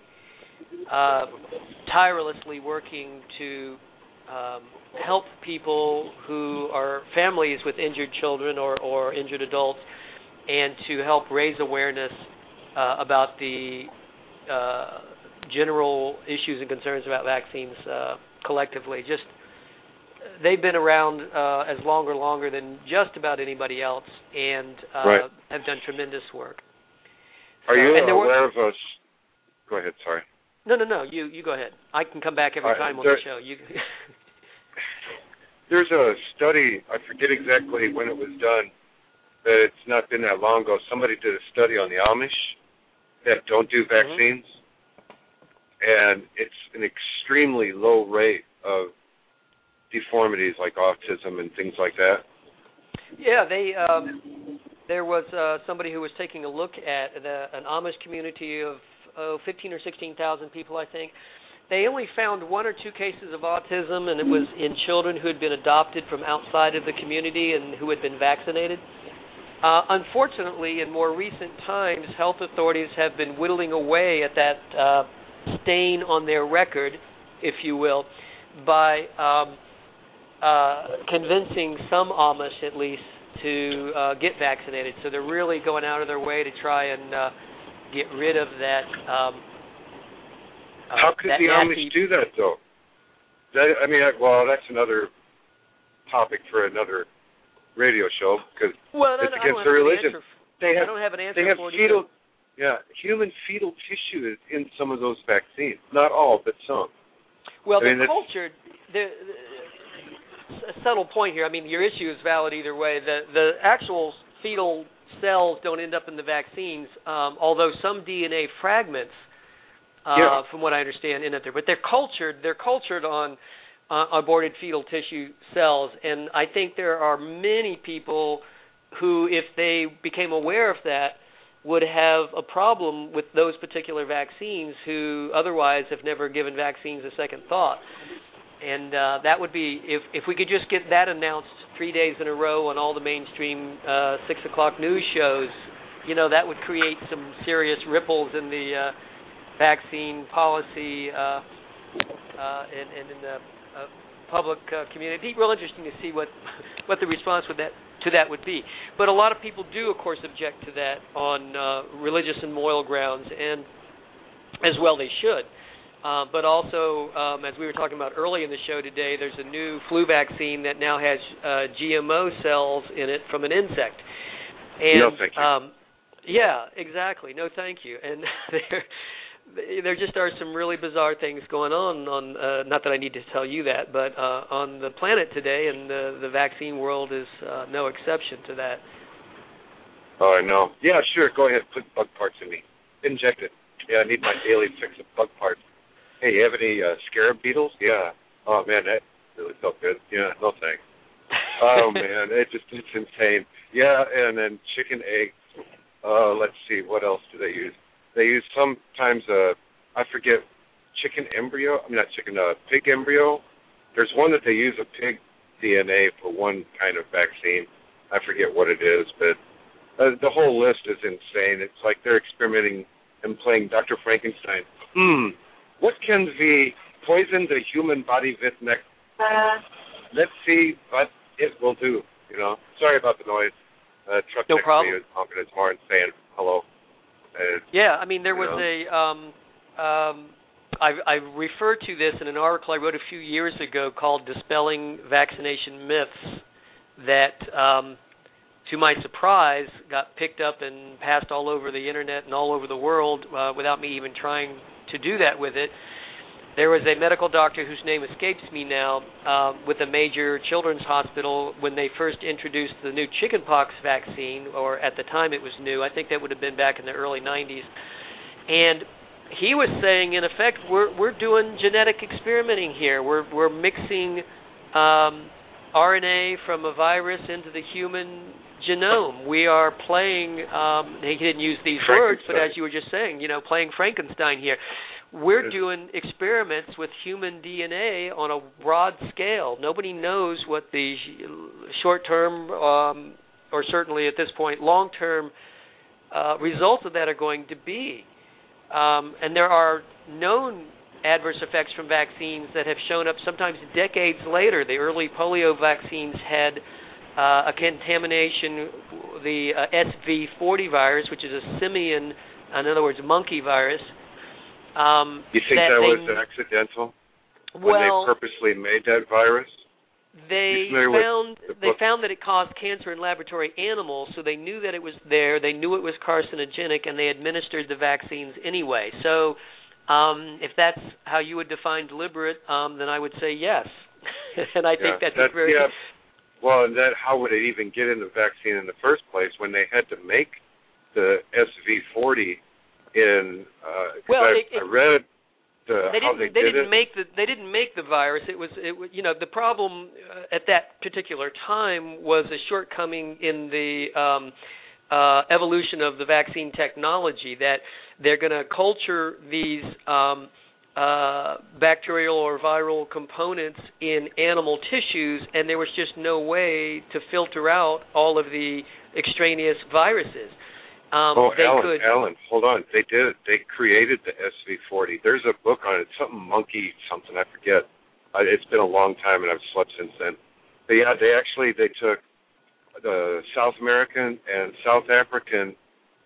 tirelessly working to help people who are families with injured children or injured adults, and to help raise awareness about the general issues and concerns about vaccines collectively. Just they've been around as longer than just about anybody else, and have done tremendous work. Are you aware of us? Go ahead. Sorry. No. You go ahead. I can come back every time on the show. There's a study. I forget exactly when it was done. But it's not been that long ago. Somebody did a study on the Amish that don't do vaccines, and it's an extremely low rate of deformities like autism and things like that. Yeah, there was somebody who was taking a look at an Amish community of 15 or 16,000 people, I think. They only found 1 or 2 cases of autism, and it was in children who had been adopted from outside of the community and who had been vaccinated. Unfortunately, in more recent times, health authorities have been whittling away at that stain on their record, if you will, by convincing some Amish, at least, to get vaccinated. So they're really going out of their way to try and get rid of that. How could the Amish do that, though? That's another topic for another radio show, because it's against their religion. I don't have an answer for it either. Human fetal tissue is in some of those vaccines. Not all, but some. Well, they're cultured. A subtle point here. I mean, your issue is valid either way. The actual fetal cells don't end up in the vaccines, although some DNA fragments, from what I understand, end up there. But they're cultured. They're cultured on aborted fetal tissue cells, and I think there are many people who, if they became aware of that, would have a problem with those particular vaccines, who otherwise have never given vaccines a second thought. And that would be, if we could just get that announced 3 days in a row on all the mainstream 6 o'clock news shows, that would create some serious ripples in the vaccine policy and in the public community. It'd be real interesting to see what the response to that would be. But a lot of people do, of course, object to that on religious and moral grounds, and as well they should. But also, as we were talking about early in the show today, there's a new flu vaccine that now has GMO cells in it from an insect. And, no, thank you. Yeah, exactly. No, thank you. And there just are some really bizarre things going on not that I need to tell you that, but on the planet today, and the vaccine world is no exception to that. Oh, I know. Yeah, sure. Go ahead. Put bug parts in me. Inject it. Yeah, I need my daily fix of bug parts. Hey, you have any scarab beetles? Yeah. Oh, man, that really felt good. Yeah, no thanks. Oh, man, it's insane. Yeah, and then chicken eggs. Let's see, what else do they use? They use sometimes, I forget, pig embryo. There's one that they use a pig DNA for one kind of vaccine. I forget what it is, but the whole list is insane. It's like they're experimenting and playing Dr. Frankenstein. What can be poison the human body with next? Let's see what it will do, you know. Sorry about the noise. Truck no next problem. to me is honking its horn saying hello. Yeah, I mean, there was I referred to this in an article I wrote a few years ago called Dispelling Vaccination Myths that, to my surprise, got picked up and passed all over the internet and all over the world without me even trying to do that with it. There was a medical doctor whose name escapes me now with a major children's hospital when they first introduced the new chickenpox vaccine, or at the time it was new. I think that would have been back in the early 90s. And he was saying, in effect, we're doing genetic experimenting here. We're mixing RNA from a virus into the human genome. We are playing, he didn't use these words, but as you were just saying, you know, playing Frankenstein here. We're doing experiments with human DNA on a broad scale. Nobody knows what the short-term, or certainly at this point long-term results of that are going to be. And there are known adverse effects from vaccines that have shown up sometimes decades later. The early polio vaccines had a contamination, the SV40 virus, which is a simian, in other words, monkey virus. You think that was accidental? When they purposely made that virus? They found that it caused cancer in laboratory animals, so they knew that it was there. They knew it was carcinogenic, and they administered the vaccines anyway. So if that's how you would define deliberate, then I would say yes. And I think that's very... Yeah. Well, and how would it even get in the vaccine in the first place when they had to make the SV40 in... I read how they didn't make the virus. It was you know, the problem at that particular time was a shortcoming in the evolution of the vaccine technology, that they're going to culture these bacterial or viral components in animal tissues, and there was just no way to filter out all of the extraneous viruses. Alan, hold on. They did. They created the SV40. There's a book on it, something, I forget. It's been a long time, and I've slept since then. But yeah, they took the South American and South African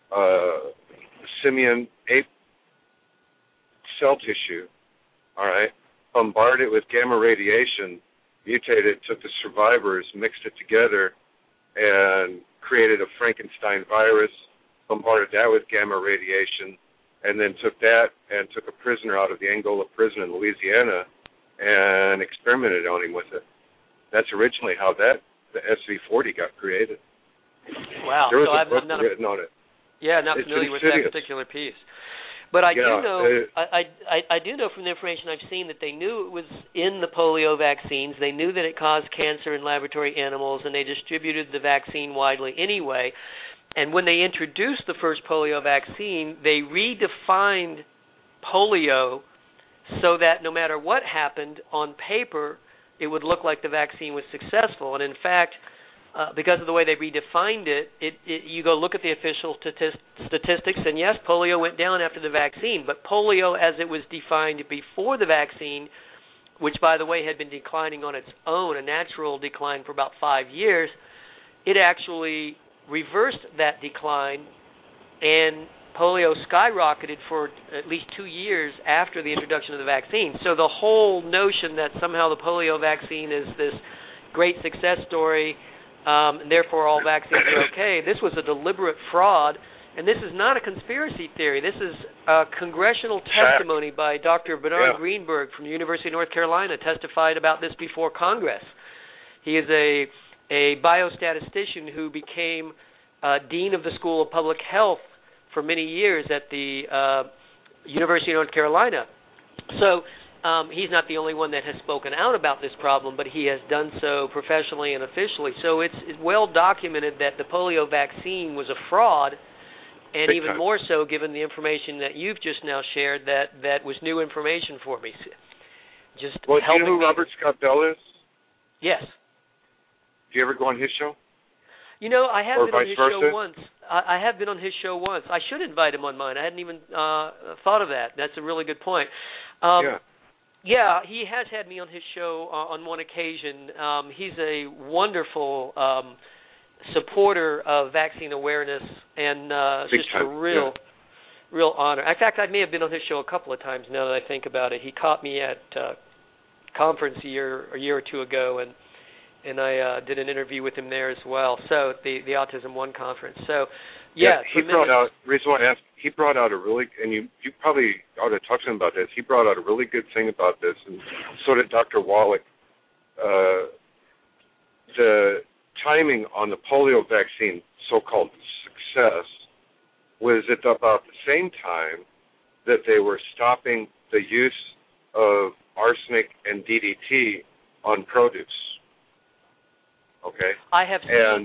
simian ape cell tissue, all right, bombarded it with gamma radiation, mutated it, took the survivors, mixed it together, and created a Frankenstein virus, bombarded that with gamma radiation, and then took that and took a prisoner out of the Angola prison in Louisiana and experimented on him with it. That's originally how the SV40 got created. Wow. There was a book written on it. Yeah, not familiar with that particular piece. But I do know, I do know from the information I've seen that they knew it was in the polio vaccines. They knew that it caused cancer in laboratory animals, and they distributed the vaccine widely anyway. And when they introduced the first polio vaccine, they redefined polio so that no matter what happened on paper, it would look like the vaccine was successful. And in fact, because of the way they redefined it, you go look at the official statistics, and yes, polio went down after the vaccine, but polio as it was defined before the vaccine, which, by the way, had been declining on its own, a natural decline for about 5 years, it actually reversed that decline, and polio skyrocketed for at least 2 years after the introduction of the vaccine. So the whole notion that somehow the polio vaccine is this great success story, and therefore all vaccines are okay, this was a deliberate fraud. And this is not a conspiracy theory. This is congressional testimony by Dr. Bernard Greenberg from the University of North Carolina, testified about this before Congress. He is a biostatistician who became dean of the School of Public Health for many years at the University of North Carolina. So he's not the only one that has spoken out about this problem, but he has done so professionally and officially. So it's well documented that the polio vaccine was a fraud, and Big even time. more so given the information that you've just now shared, that was new information for me. Just well, do you helping know who me. Robert Scott Bell is? Yes. Do you ever go on his show? You know, I have Or been on vice his versa? show once. I have been on his show once. I should invite him on mine. I hadn't even thought of that. That's a really good point. Yeah, he has had me on his show on one occasion. He's a wonderful supporter of vaccine awareness, and it's just a real honor. In fact, I may have been on his show a couple of times now that I think about it. He caught me at a conference a year or two ago, and I did an interview with him there as well. So the Autism One conference. So he brought out. Reason why I asked, he brought out a really, and you probably ought to talk to him about this. He brought out a really good thing about this, and so did Dr. Wallach. The timing on the polio vaccine, so-called success, was at about the same time that they were stopping the use of arsenic and DDT on produce. Okay? I have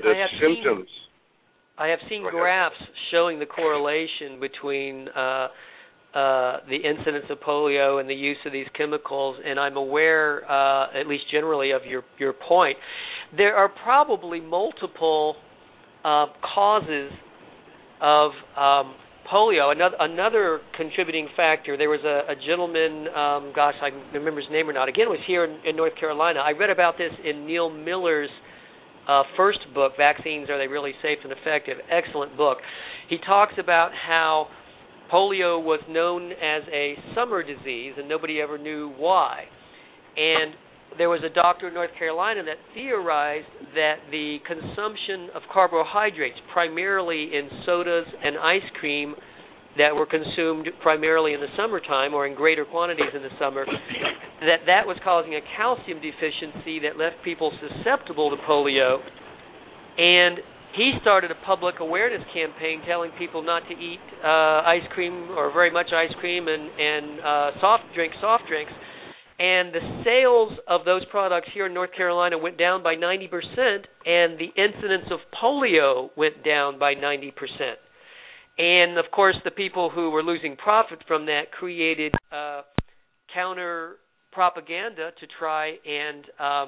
seen Go ahead. graphs showing the correlation between the incidence of polio and the use of these chemicals, and I'm aware, at least generally, of your point. There are probably multiple causes of polio. Another contributing factor, there was a gentleman, I don't remember his name or not, again, it was here in North Carolina. I read about this in Neil Miller's first book, Vaccines, Are They Really Safe and Effective? Excellent book. He talks about how polio was known as a summer disease, and nobody ever knew why. And there was a doctor in North Carolina that theorized that the consumption of carbohydrates, primarily in sodas and ice cream, that were consumed primarily in the summertime or in greater quantities in the summer, that was causing a calcium deficiency that left people susceptible to polio. And he started a public awareness campaign telling people not to eat ice cream or very much ice cream and soft drinks. And the sales of those products here in North Carolina went down by 90%, and the incidence of polio went down by 90%. And, of course, the people who were losing profit from that created counter propaganda to try and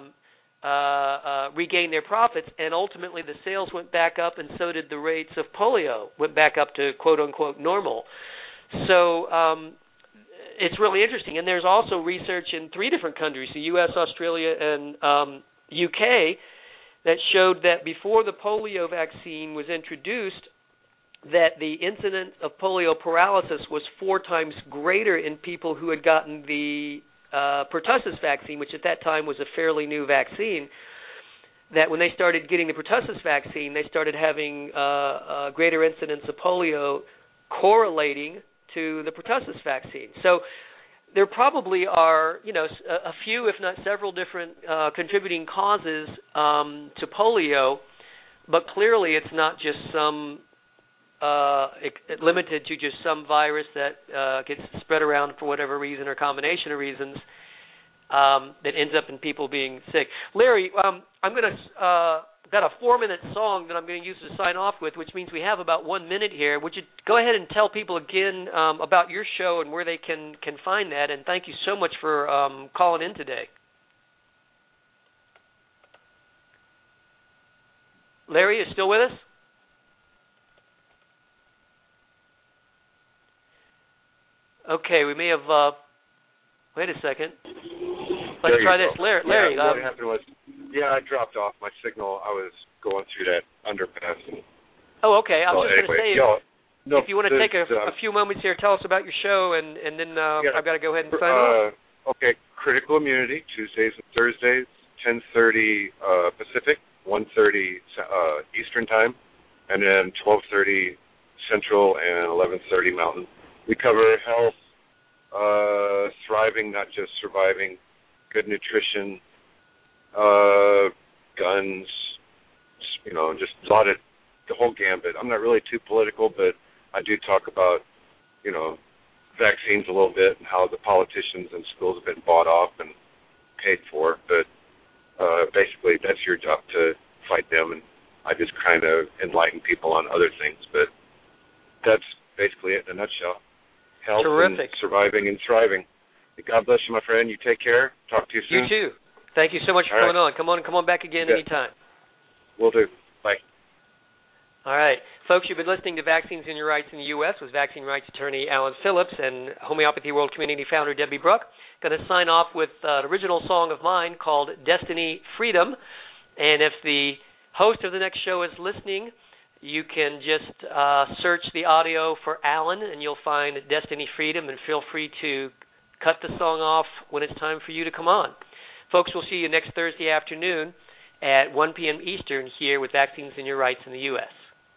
regain their profits, and ultimately the sales went back up, and so did the rates of polio, went back up to quote-unquote normal. So it's really interesting. And there's also research in 3 different countries, the U.S., Australia, and UK, that showed that before the polio vaccine was introduced, that the incidence of polio paralysis was 4 times greater in people who had gotten the pertussis vaccine, which at that time was a fairly new vaccine, that when they started getting the pertussis vaccine, they started having a greater incidence of polio correlating to the pertussis vaccine. So there probably are, a few, if not several, different contributing causes to polio, but clearly it's not just some limited to just some virus that gets spread around for whatever reason or combination of reasons that ends up in people being sick. Larry, I'm going to got a 4-minute song that I'm going to use to sign off with, which means we have about 1 minute here. Would you go ahead and tell people again about your show and where they can find that? And thank you so much for calling in today. Larry is still with us? Okay, we may have. Wait a second. Let's try this, Larry. What happened was, I dropped off my signal. I was going through that underpass. Oh, okay. I was just going to say, if you want to take a few moments here, tell us about your show, and then I've got to go ahead and sign off. Okay, Critical Immunity, Tuesdays and Thursdays, 10:30 Pacific, 1:30 Eastern Time, and then 12:30 Central and 11:30 Mountain. We cover health, thriving, not just surviving, good nutrition, guns, just a lot of the whole gambit. I'm not really too political, but I do talk about, vaccines a little bit and how the politicians and schools have been bought off and paid for. But basically, that's your job to fight them, and I just kind of enlighten people on other things. But that's basically it in a nutshell. Health Terrific. And surviving and thriving. God bless you, my friend. You take care. Talk to you soon. You too. Thank you so much for coming on. Come on back again anytime. Will do. Bye. All right. Folks, you've been listening to Vaccines and Your Rights in the U.S. with vaccine rights attorney Alan Phillips and Homeopathy World Community founder Debbie Brooke. Going to sign off with an original song of mine called Destiny Freedom. And if the host of the next show is listening, you can just search the audio for Alan, and you'll find Destiny Freedom, and feel free to cut the song off when it's time for you to come on. Folks, we'll see you next Thursday afternoon at 1 p.m. Eastern here with Vaccines and Your Rights in the U.S.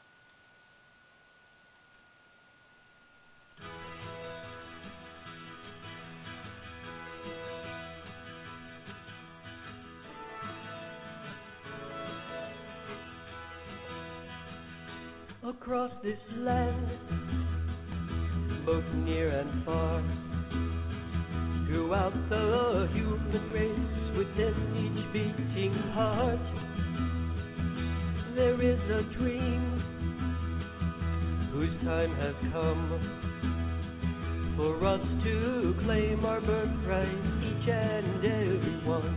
Across this land, both near and far, throughout the human race, within each beating heart, there is a dream whose time has come for us to claim our birthright, each and every one.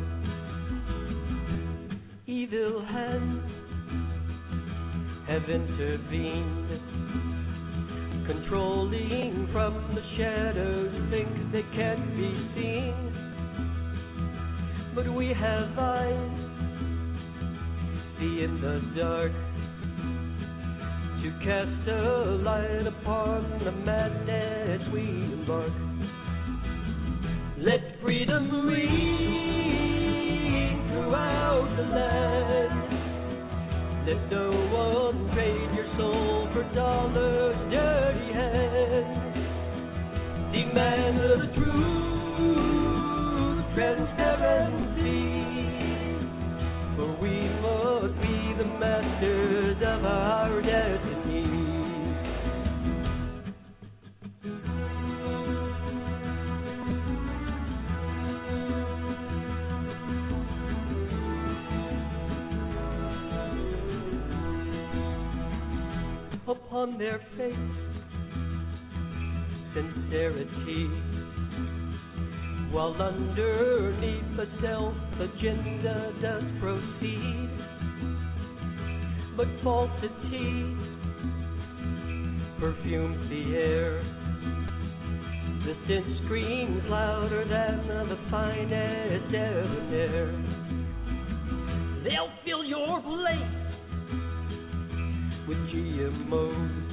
Evil hands have intervened, controlling from the shadows things that can't be seen. But we have eyes, see in the dark, to cast a light upon the madness we embark. Let freedom ring throughout the land. Let no one trade your soul for dollars' dirty hands. Demand the truth, transparency, for we must be the masters of our destiny. Upon their face, sincerity, while underneath the self-agenda does proceed. But falsity perfumes the air. The scent screams louder than the finest debonair. They'll fill your place with GMOs,